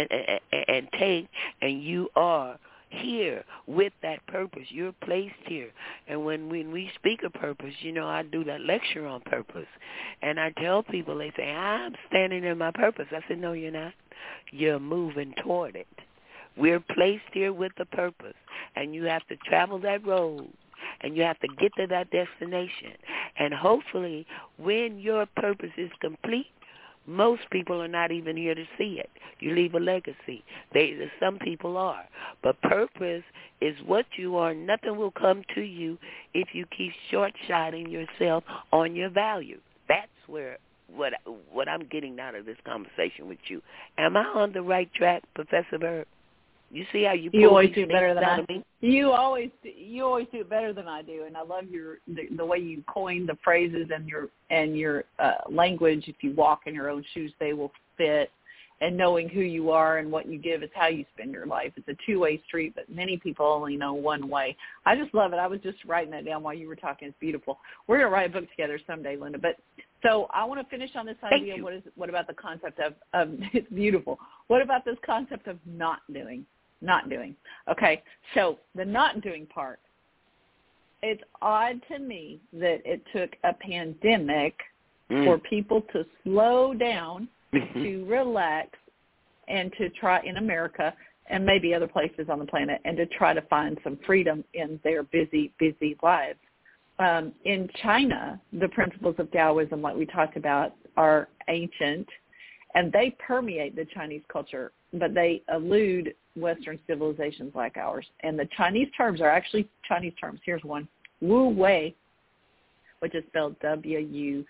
and take, and you are here with that purpose, you're placed here. And when we speak of purpose, you know, I do that lecture on purpose. And I tell people, they say, I'm standing in my purpose. I said, no, you're not. You're moving toward it. We're placed here with a purpose, and you have to travel that road, and you have to get to that destination. And hopefully, when your purpose is complete, most people are not even here to see it. You leave a legacy. Some people are. But purpose is what you are. Nothing will come to you if you keep short-shotting yourself on your value. That's where what I'm getting out of this conversation with you. Am I on the right track, Professor Bird? You see how you always do better than I do. You always do it better than I do, and I love the way you coin the phrases and your language. If you walk in your own shoes, they will fit. And knowing who you are and what you give is how you spend your life. It's a two-way street, but many people only know one way. I just love it. I was just writing that down while you were talking. It's beautiful. We're going to write a book together someday, Linda. But so I want to finish on this idea. What about the concept of it's beautiful. What about this concept of not doing? Not doing. Okay, so the not doing part, it's odd to me that it took a pandemic for people to slow down, to relax, and to try in America and maybe other places on the planet, and to try to find some freedom in their busy, busy lives. In China, the principles of Taoism, like we talked about, are ancient, and they permeate the Chinese culture, but they elude Western civilizations like ours. And the Chinese terms are actually Chinese terms. Here's one, Wu Wei, which is spelled W-U-W-E-I.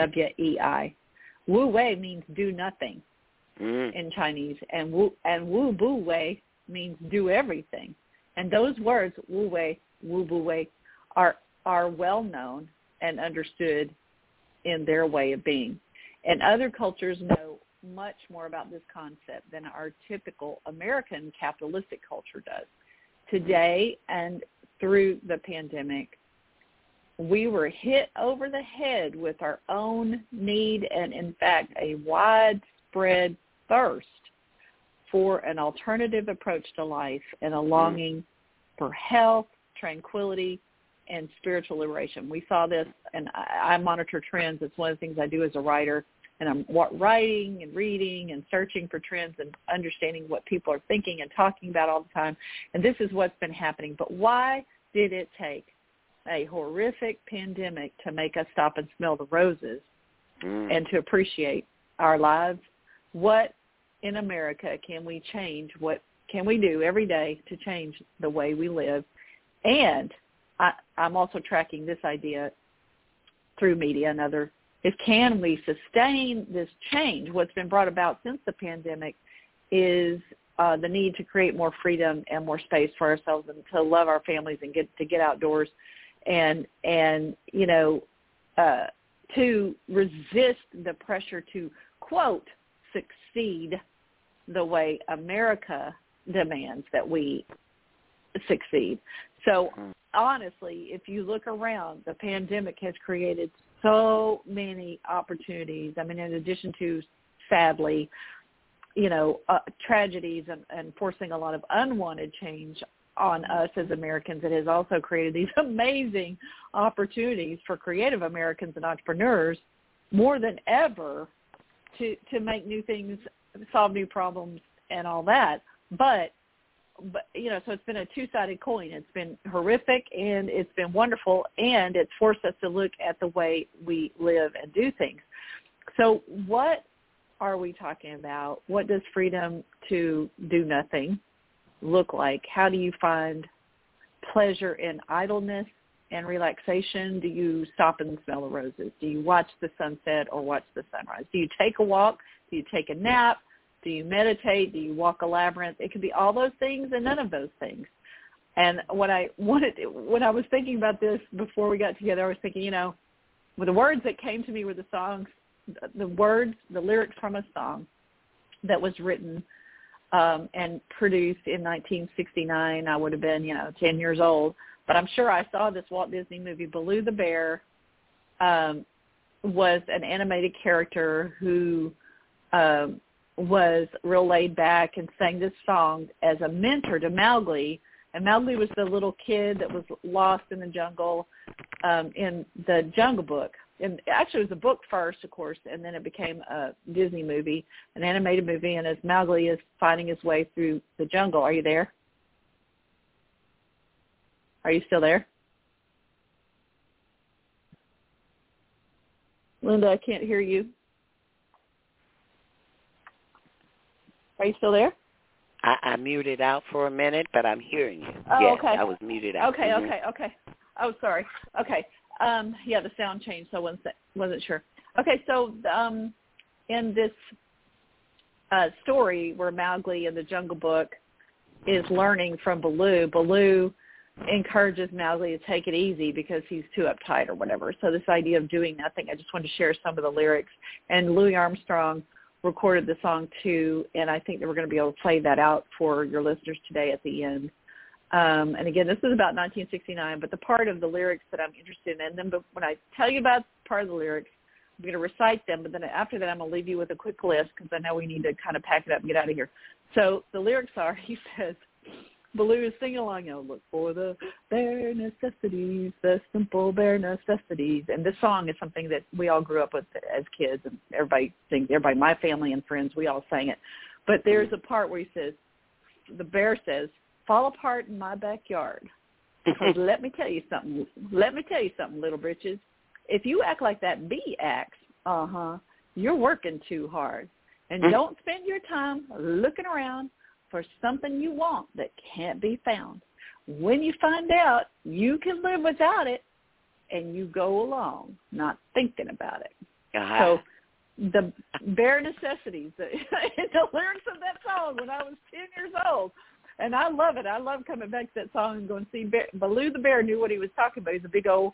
Wu Wei means do nothing in Chinese, and Wu Bu Wei means do everything. And those words, Wu Wei, Wu Bu Wei, are well known and understood in their way of being. And other cultures know much more about this concept than our typical American capitalistic culture does. Today and through the pandemic, we were hit over the head with our own need and, in fact, a widespread thirst for an alternative approach to life and a longing for health, tranquility, and spiritual liberation. We saw this, and I monitor trends. It's one of the things I do as a writer. And I'm writing and reading and searching for trends and understanding what people are thinking and talking about all the time. And this is what's been happening. But why did it take a horrific pandemic to make us stop and smell the roses and to appreciate our lives? What in America can we change? What can we do every day to change the way we live? And I'm also tracking this idea through media and other is, can we sustain this change? What's been brought about since the pandemic is the need to create more freedom and more space for ourselves and to love our families and get outdoors and you know, to resist the pressure to, quote, succeed the way America demands that we succeed. So honestly, if you look around, the pandemic has created so many opportunities. I mean, in addition to, sadly, you know, tragedies and forcing a lot of unwanted change on us as Americans, it has also created these amazing opportunities for creative Americans and entrepreneurs more than ever to make new things, solve new problems and all that. But you know, so it's been a two-sided coin. It's been horrific and it's been wonderful, and it's forced us to look at the way we live and do things. So what are we talking about? What does freedom to do nothing look like? How do you find pleasure in idleness and relaxation? Do you stop and smell the roses? Do you watch the sunset or watch the sunrise? Do you take a walk? Do you take a nap? Do you meditate? Do you walk a labyrinth? It could be all those things and none of those things. And when I was thinking about this before we got together, I was thinking, you know, with the words that came to me were the songs, the lyrics from a song that was written and produced in 1969. I would have been, 10 years old. But I'm sure I saw this Walt Disney movie. Baloo the Bear was an animated character who was real laid back and sang this song as a mentor to Mowgli. And Mowgli was the little kid that was lost in the jungle in the Jungle Book. And actually it was a book first, of course, and then it became a Disney movie, an animated movie. And as Mowgli is finding his way through the jungle, are you there? Are you still there? Linda, I can't hear you. Are you still there? I muted out for a minute, but I'm hearing you. Oh, yes, okay. I was muted out. Okay, okay. Oh, sorry. Okay. Yeah, the sound changed, so I wasn't sure. Okay, so in this story where Mowgli in the Jungle Book is learning from Baloo, Baloo encourages Mowgli to take it easy because he's too uptight or whatever. So this idea of doing nothing, I just wanted to share some of the lyrics. And Louis Armstrong recorded the song too, and I think that we're going to be able to play that out for your listeners today at the end. And again, this is about 1969, but the part of the lyrics that I'm interested in, and then when I tell you about part of the lyrics, I'm going to recite them, but then after that I'm going to leave you with a quick list because I know we need to kind of pack it up and get out of here. So the lyrics are, he says, Baloo is singing along, look for the bare necessities, the simple bare necessities. And this song is something that we all grew up with as kids, and everybody sings, my family and friends, we all sang it. But there's a part where he says, the bear says, fall apart in my backyard. Because let me tell you something, little britches. If you act like that bee acts, you're working too hard. And don't spend your time looking around for something you want that can't be found. When you find out you can live without it, and you go along not thinking about it. So the bare necessities, the lyrics of that song when I was 10 years old, and I love it. I love coming back to that song and going to see Baloo the Bear knew what he was talking about. He's a big old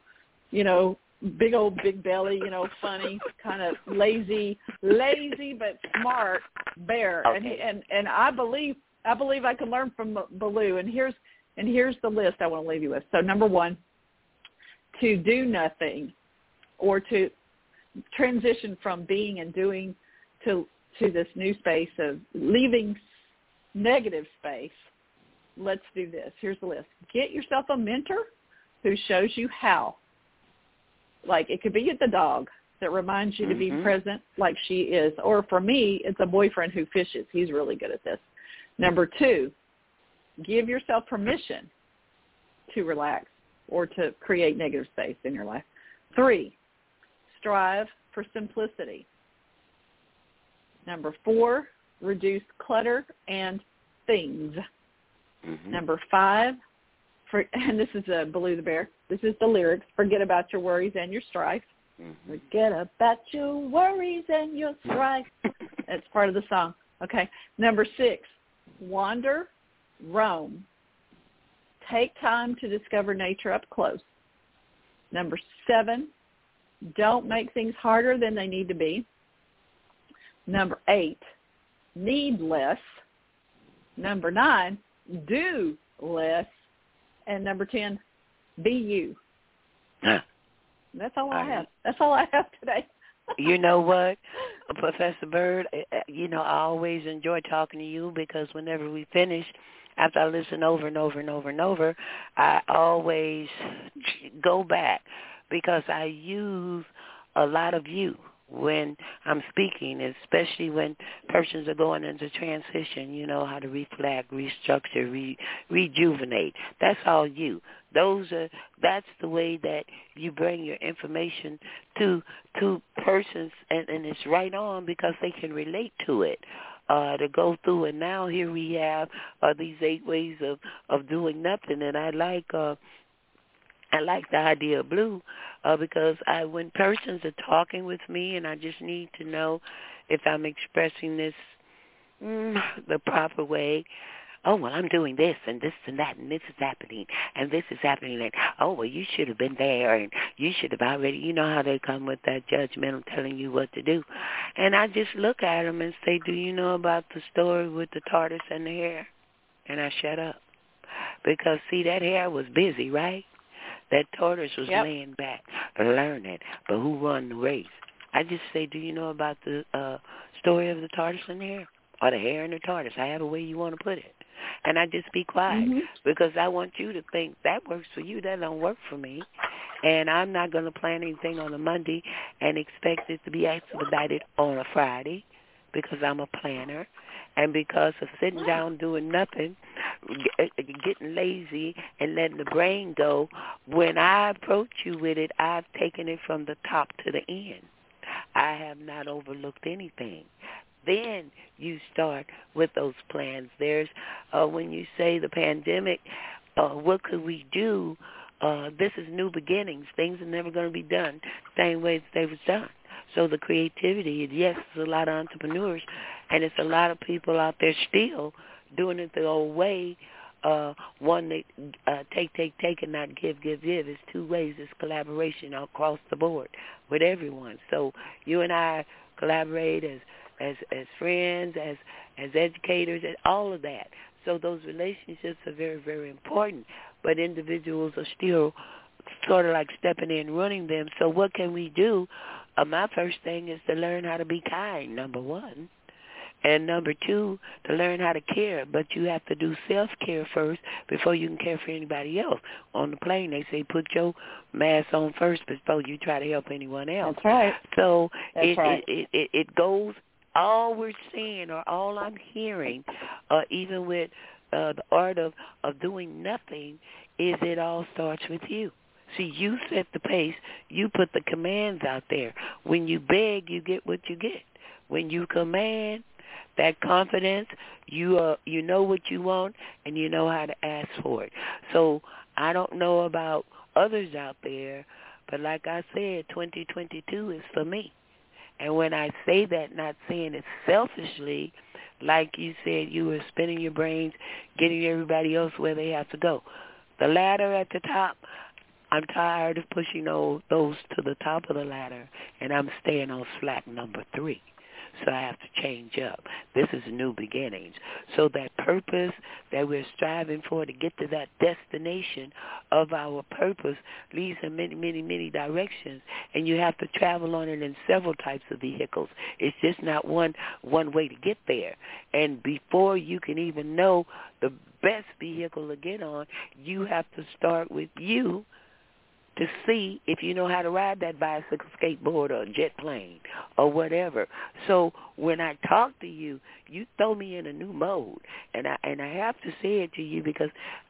big belly, funny, kind of lazy but smart bear. Okay. And I believe I can learn from Baloo. And here's the list I want to leave you with. So number one, to do nothing, or to transition from being and doing to this new space of leaving negative space. Let's do this. Here's the list. Get yourself a mentor who shows you how. Like, it could be the dog that reminds you to be present like she is. Or for me, it's a boyfriend who fishes. He's really good at this. Number two, give yourself permission to relax or to create negative space in your life. 3, strive for simplicity. Number 4, reduce clutter and things. Number 5, and this is Baloo the Bear. This is the lyrics. Forget about your worries and your strife. Forget about your worries and your strife. That's part of the song. Okay. Number 6, wander, roam. Take time to discover nature up close. Number 7, don't make things harder than they need to be. Number 8, need less. Number 9, do less. And number 10, be you. That's all I have. That's all I have today. You know what, Professor Bird, I always enjoy talking to you because whenever we finish, after I listen over and over and over and over, I always go back because I use a lot of you when I'm speaking, especially when persons are going into transition, you know, how to reflect, restructure, rejuvenate. That's all you. That's the way that you bring your information to persons, and it's right on because they can relate to it. To go through, and now here we have these 8 ways of doing nothing, and I like the idea of blue because when persons are talking with me, and I just need to know if I'm expressing this the proper way. Oh, well, I'm doing this and this and that, and this is happening, and this is happening, and, oh, well, you should have been there, and you should have already, you know how they come with that judgmental telling you what to do. And I just look at them and say, do you know about the story with the tortoise and the hare? And I shut up. Because, see, that hare was busy, right? That tortoise was laying back, learning, but who won the race? I just say, do you know about the story of the tortoise and the hare? Or the hare and the tortoise, however way you want to put it. And I just be quiet because I want you to think that works for you. That don't work for me. And I'm not going to plan anything on a Monday and expect it to be expedited on a Friday because I'm a planner. And because of sitting down doing nothing, getting lazy and letting the brain go, when I approach you with it, I've taken it from the top to the end. I have not overlooked anything. Then you start with those plans. There's when you say the pandemic, what could we do? This is new beginnings. Things are never going to be done the same way as they was done. So the creativity, yes, there's a lot of entrepreneurs, and it's a lot of people out there still doing it the old way. One that take, and not give. It's 2 ways. It's collaboration across the board with everyone. So you and I collaborate as friends, as educators, and all of that. So those relationships are very, very important. But individuals are still sort of like stepping in, running them. So what can we do? My first thing is to learn how to be kind, number 1. And number 2, to learn how to care. But you have to do self-care first before you can care for anybody else. On the plane, they say put your mask on first before you try to help anyone else. That's right. So it goes, all we're seeing or all I'm hearing, even with the art of doing nothing, is it all starts with you. See, you set the pace. You put the commands out there. When you beg, you get what you get. When you command, that confidence, you know what you want, and you know how to ask for it. So I don't know about others out there, but like I said, 2022 is for me. And when I say that, not saying it selfishly, like you said, you were spinning your brains, getting everybody else where they have to go. The ladder at the top, I'm tired of pushing those to the top of the ladder, and I'm staying on slack number 3. So I have to change up. This is new beginnings. So that purpose that we're striving for to get to that destination of our purpose leads in many, many, many directions, and you have to travel on it in several types of vehicles. It's just not one way to get there. And before you can even know the best vehicle to get on, you have to start with you to see if you know how to ride that bicycle, skateboard, or jet plane, or whatever. So when I talk to you, you throw me in a new mode, and I have to say it to you because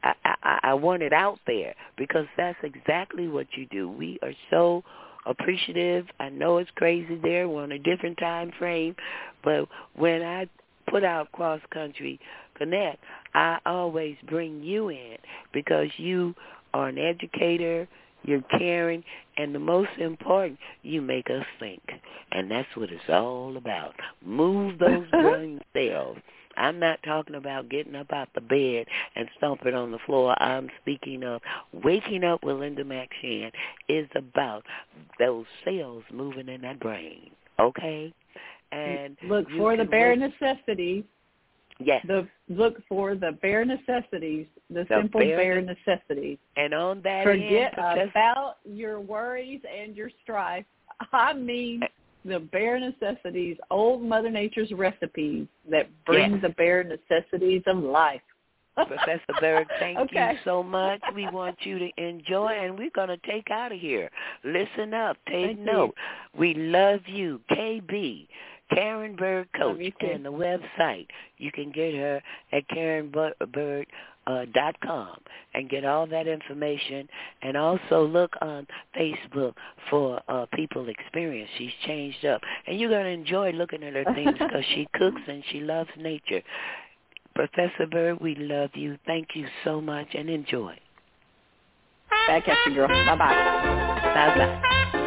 I want it out there, because that's exactly what you do. We are so appreciative. I know it's crazy there. We're on a different time frame, but when I put out Cross Country Connect, I always bring you in because you are an educator, you're caring, and the most important, you make us think. And that's what it's all about. Move those brain cells. I'm not talking about getting up out the bed and stomping on the floor. I'm speaking of waking up with Linda McShan is about those cells moving in that brain, okay? And look for the bare necessities. Yes. Look for the bare necessities, the simple bare necessities. And on that forget about your worries and your strife. I mean the bare necessities, old Mother Nature's recipes that bring the bare necessities of life. Professor Berg, thank Okay. you so much. We want you to enjoy, and we're going to take out of here. Listen up. Take note. We love you. KB, Karen Berg Coach, and the website. You can get her at KarenBerg.com and get all that information. And also look on Facebook for People Experience. She's changed up. And you're going to enjoy looking at her things because she cooks and she loves nature. Professor Berg, we love you. Thank you so much, and enjoy. Back at you, girl. Bye-bye. Bye-bye.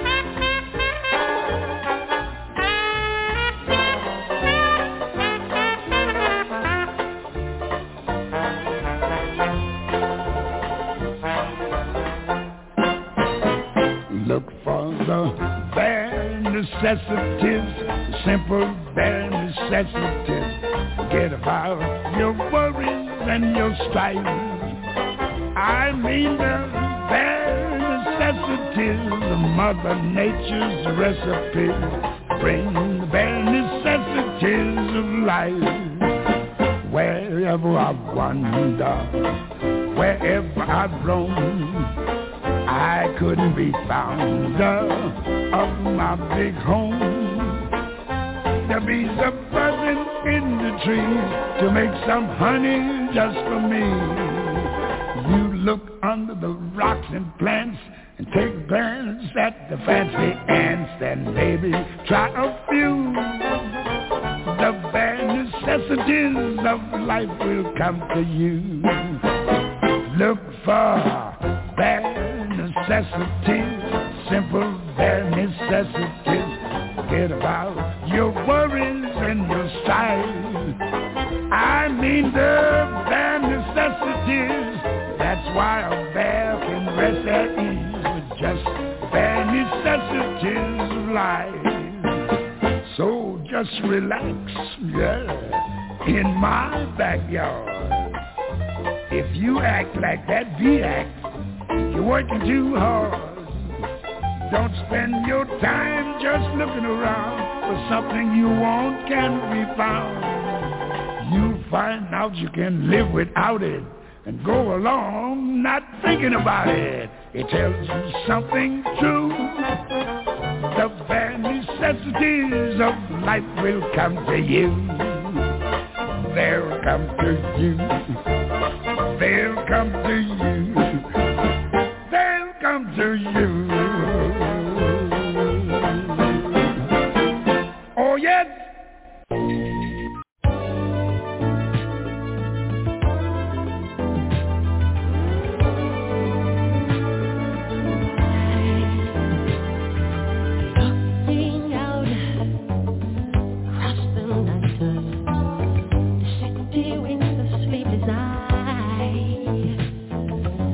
Look for the bare necessities, the simple bare necessities. Forget about your worries and your strife. I mean the bare necessities of Mother Nature's recipe. Bring the bare necessities of life. Wherever I wander, wherever I roam, I couldn't be found of my big home. The bees are buzzing in the trees to make some honey just for me. You look under the rocks and plants and take a glance at the fancy ants, and baby, try a few. The bare necessities of life will come to you. Look for bare necessities, simple bare necessities. Forget about your worries and your strife. I mean the bare necessities. That's why a bear can rest at ease with just bare necessities of life. So just relax, yeah, in my backyard. If you act like that bee act, you're working too hard. Don't spend your time just looking around for something you want can't be found. You find out you can live without it and go along not thinking about it. It tells you something true. The bare necessities of life will come to you. They'll come to you. They'll come to you. They'll come to you. Oh, yes. Looking out across the night, the city with the sleepless eye.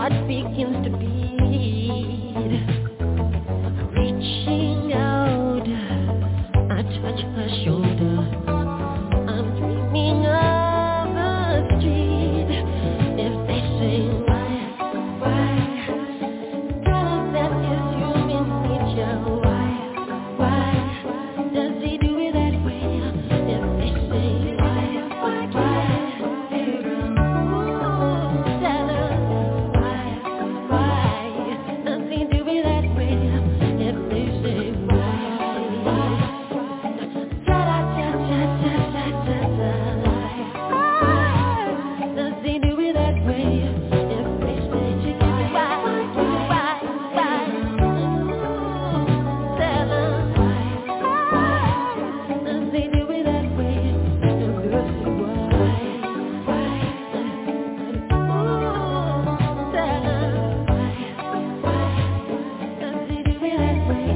heart begins to beat. Reaching out, I touch her shoulder. I'm dreaming of a street. If they say why, tell them that it's human nature. Why does he do it that way? If they say why, tell them why does he do it that way? If they say why, does he do it that way? If they say why, tell them does he do it that way? If they say why, tell them does he do it that way?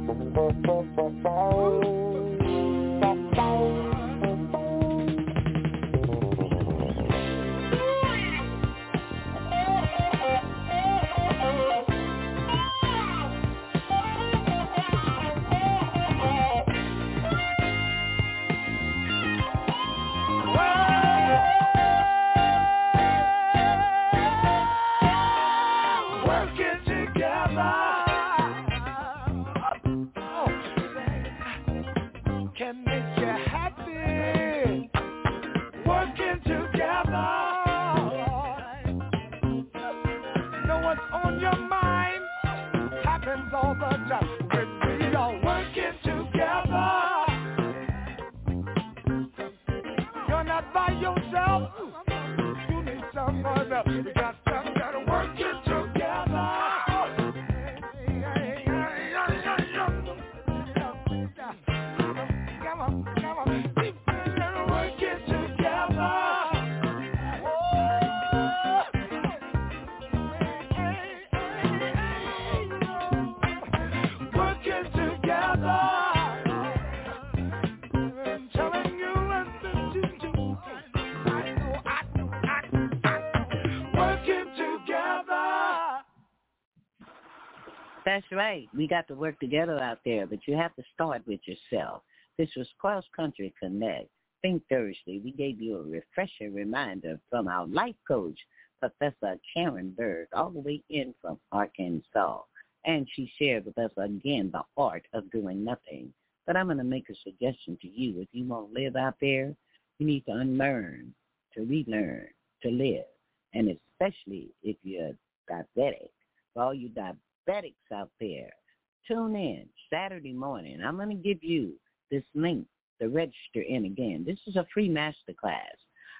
That's right. We got to work together out there, but you have to start with yourself. This was Cross Country Connect. Think Thursday. We gave you a refreshing reminder from our life coach, Professor Karen Berg, all the way in from Arkansas. And she shared with us, again, the art of doing nothing. But I'm going to make a suggestion to you. If you want to live out there, you need to unlearn, to relearn, to live. And especially if you're diabetic, for all you diabetics out there, tune in Saturday morning. I'm going to give you this link to register in again. This is a free masterclass.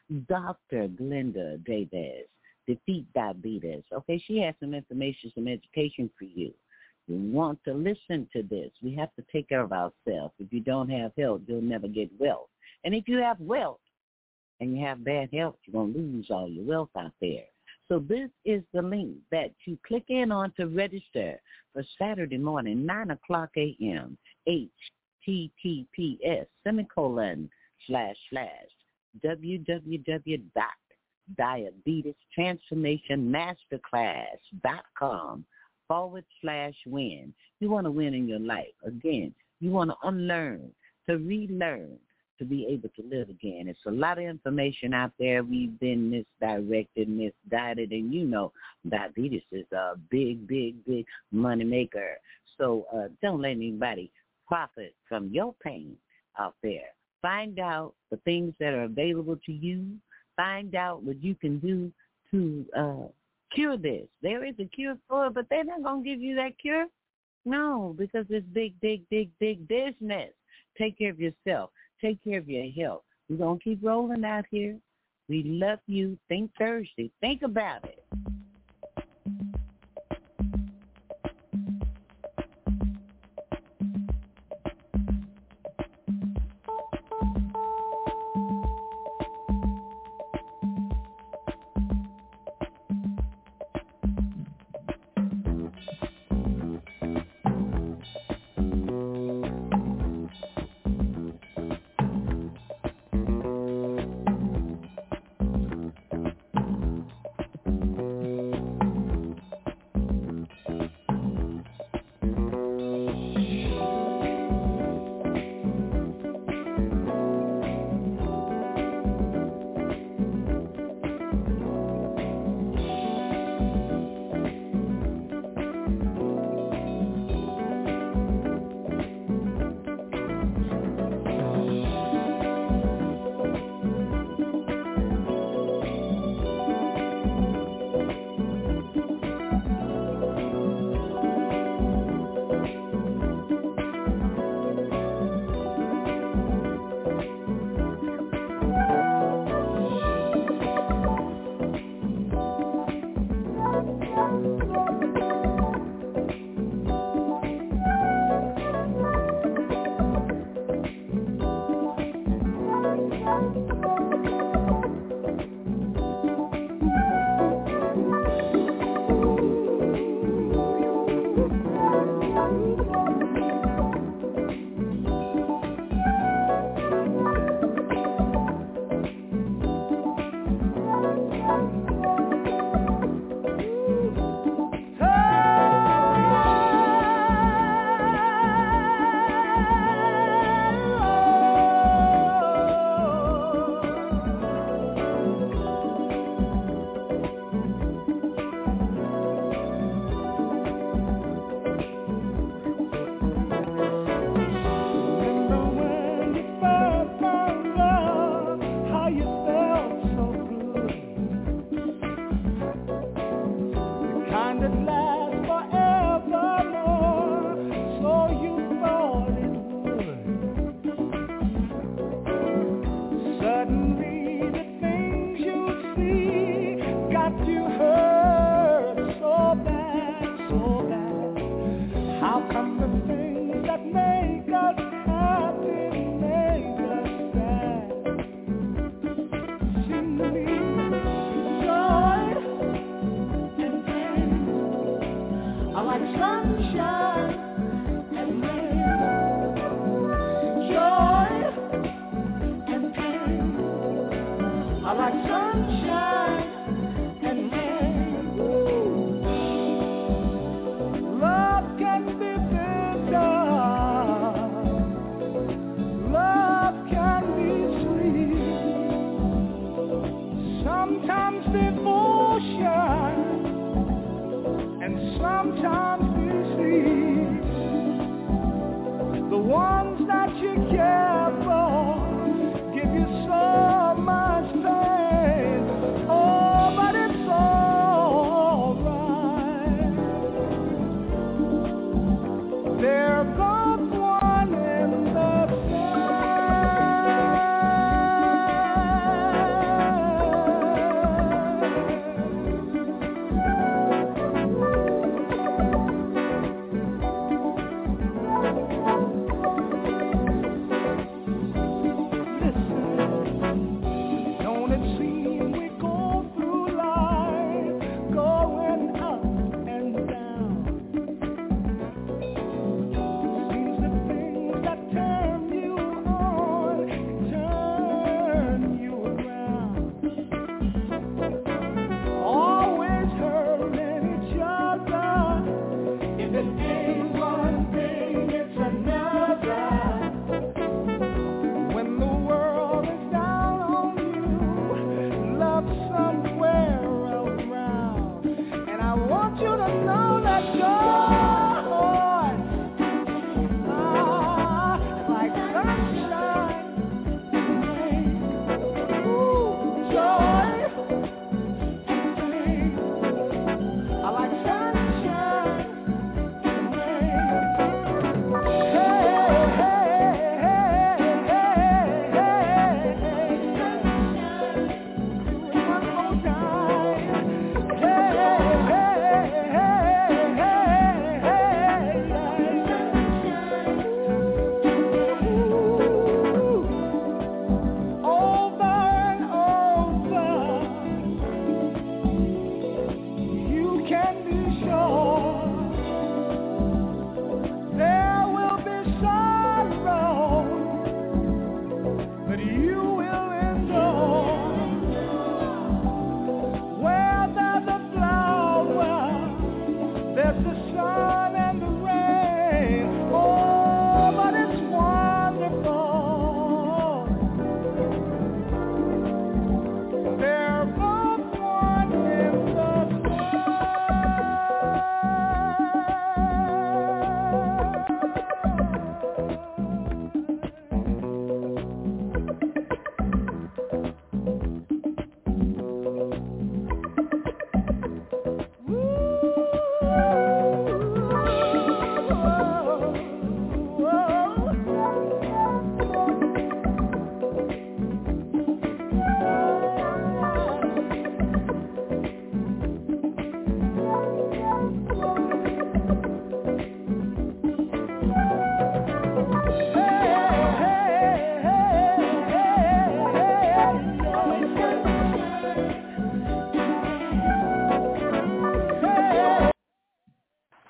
Dr. Glenda Davis, Defeat Diabetes. Okay, she has some information, some education for you. You want to listen to this. We have to take care of ourselves. If you don't have health, you'll never get wealth. And if you have wealth and you have bad health, you're going to lose all your wealth out there. So this is the link that you click in on to register for Saturday morning, 9 o'clock a.m., https://www.diabetestransformationmasterclass.com/win. You want to win in your life. Again, you want to unlearn, to relearn, to be able to live again. It's a lot of information out there. We've been misdirected, misguided, and you know diabetes is a big, big, big money maker. So don't let anybody profit from your pain out there. Find out the things that are available to you. Find out what you can do to cure this. There is a cure for it, but they're not going to give you that cure. No, because it's big, big, big, big business. Take care of yourself. Take care of your health. We're going to keep rolling out here. We love you. Think Thursday. Think about it.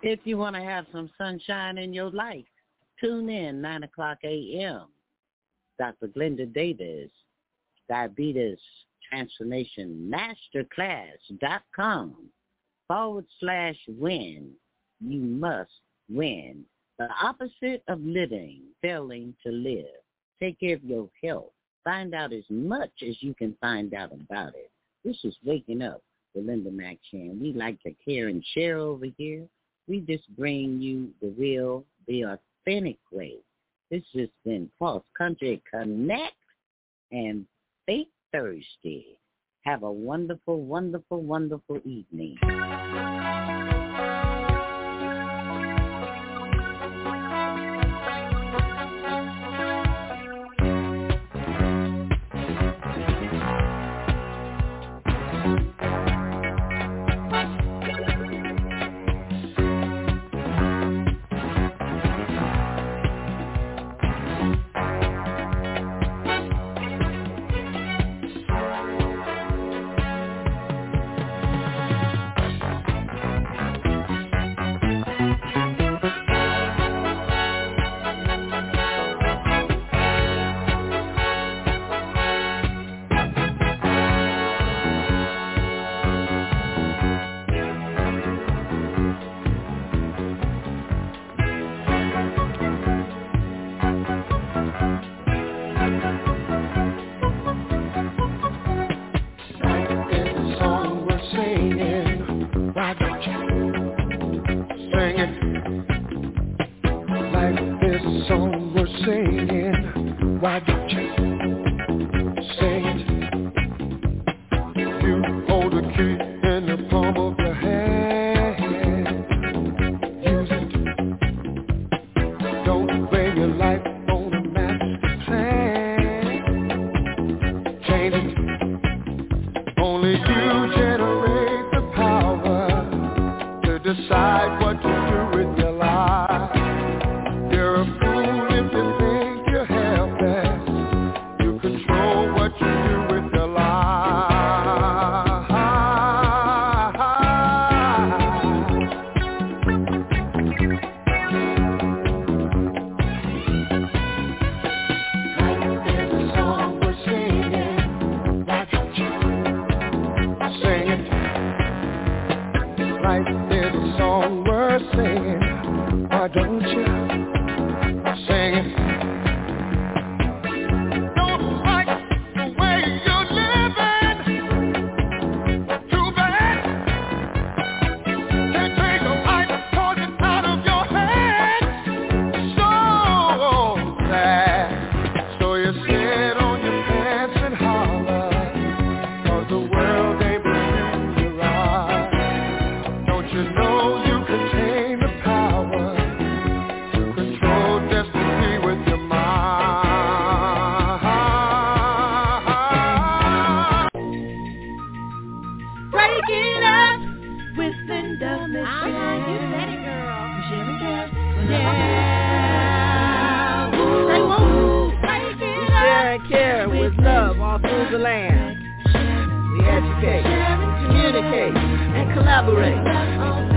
If you want to have some sunshine in your life, tune in 9 o'clock a.m. Dr. Glenda Davis, Diabetes Transformation Masterclass.com/win. You must win. The opposite of living, failing to live. Take care of your health. Find out as much as you can find out about it. This is Waking Up with Linda McShan. We like to care and share over here. We just bring you the real, the authentic way. This has been Cross Country Connect and Faith Thursday. Have a wonderful, wonderful, wonderful evening.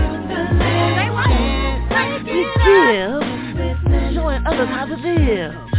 We give, showing others how to live.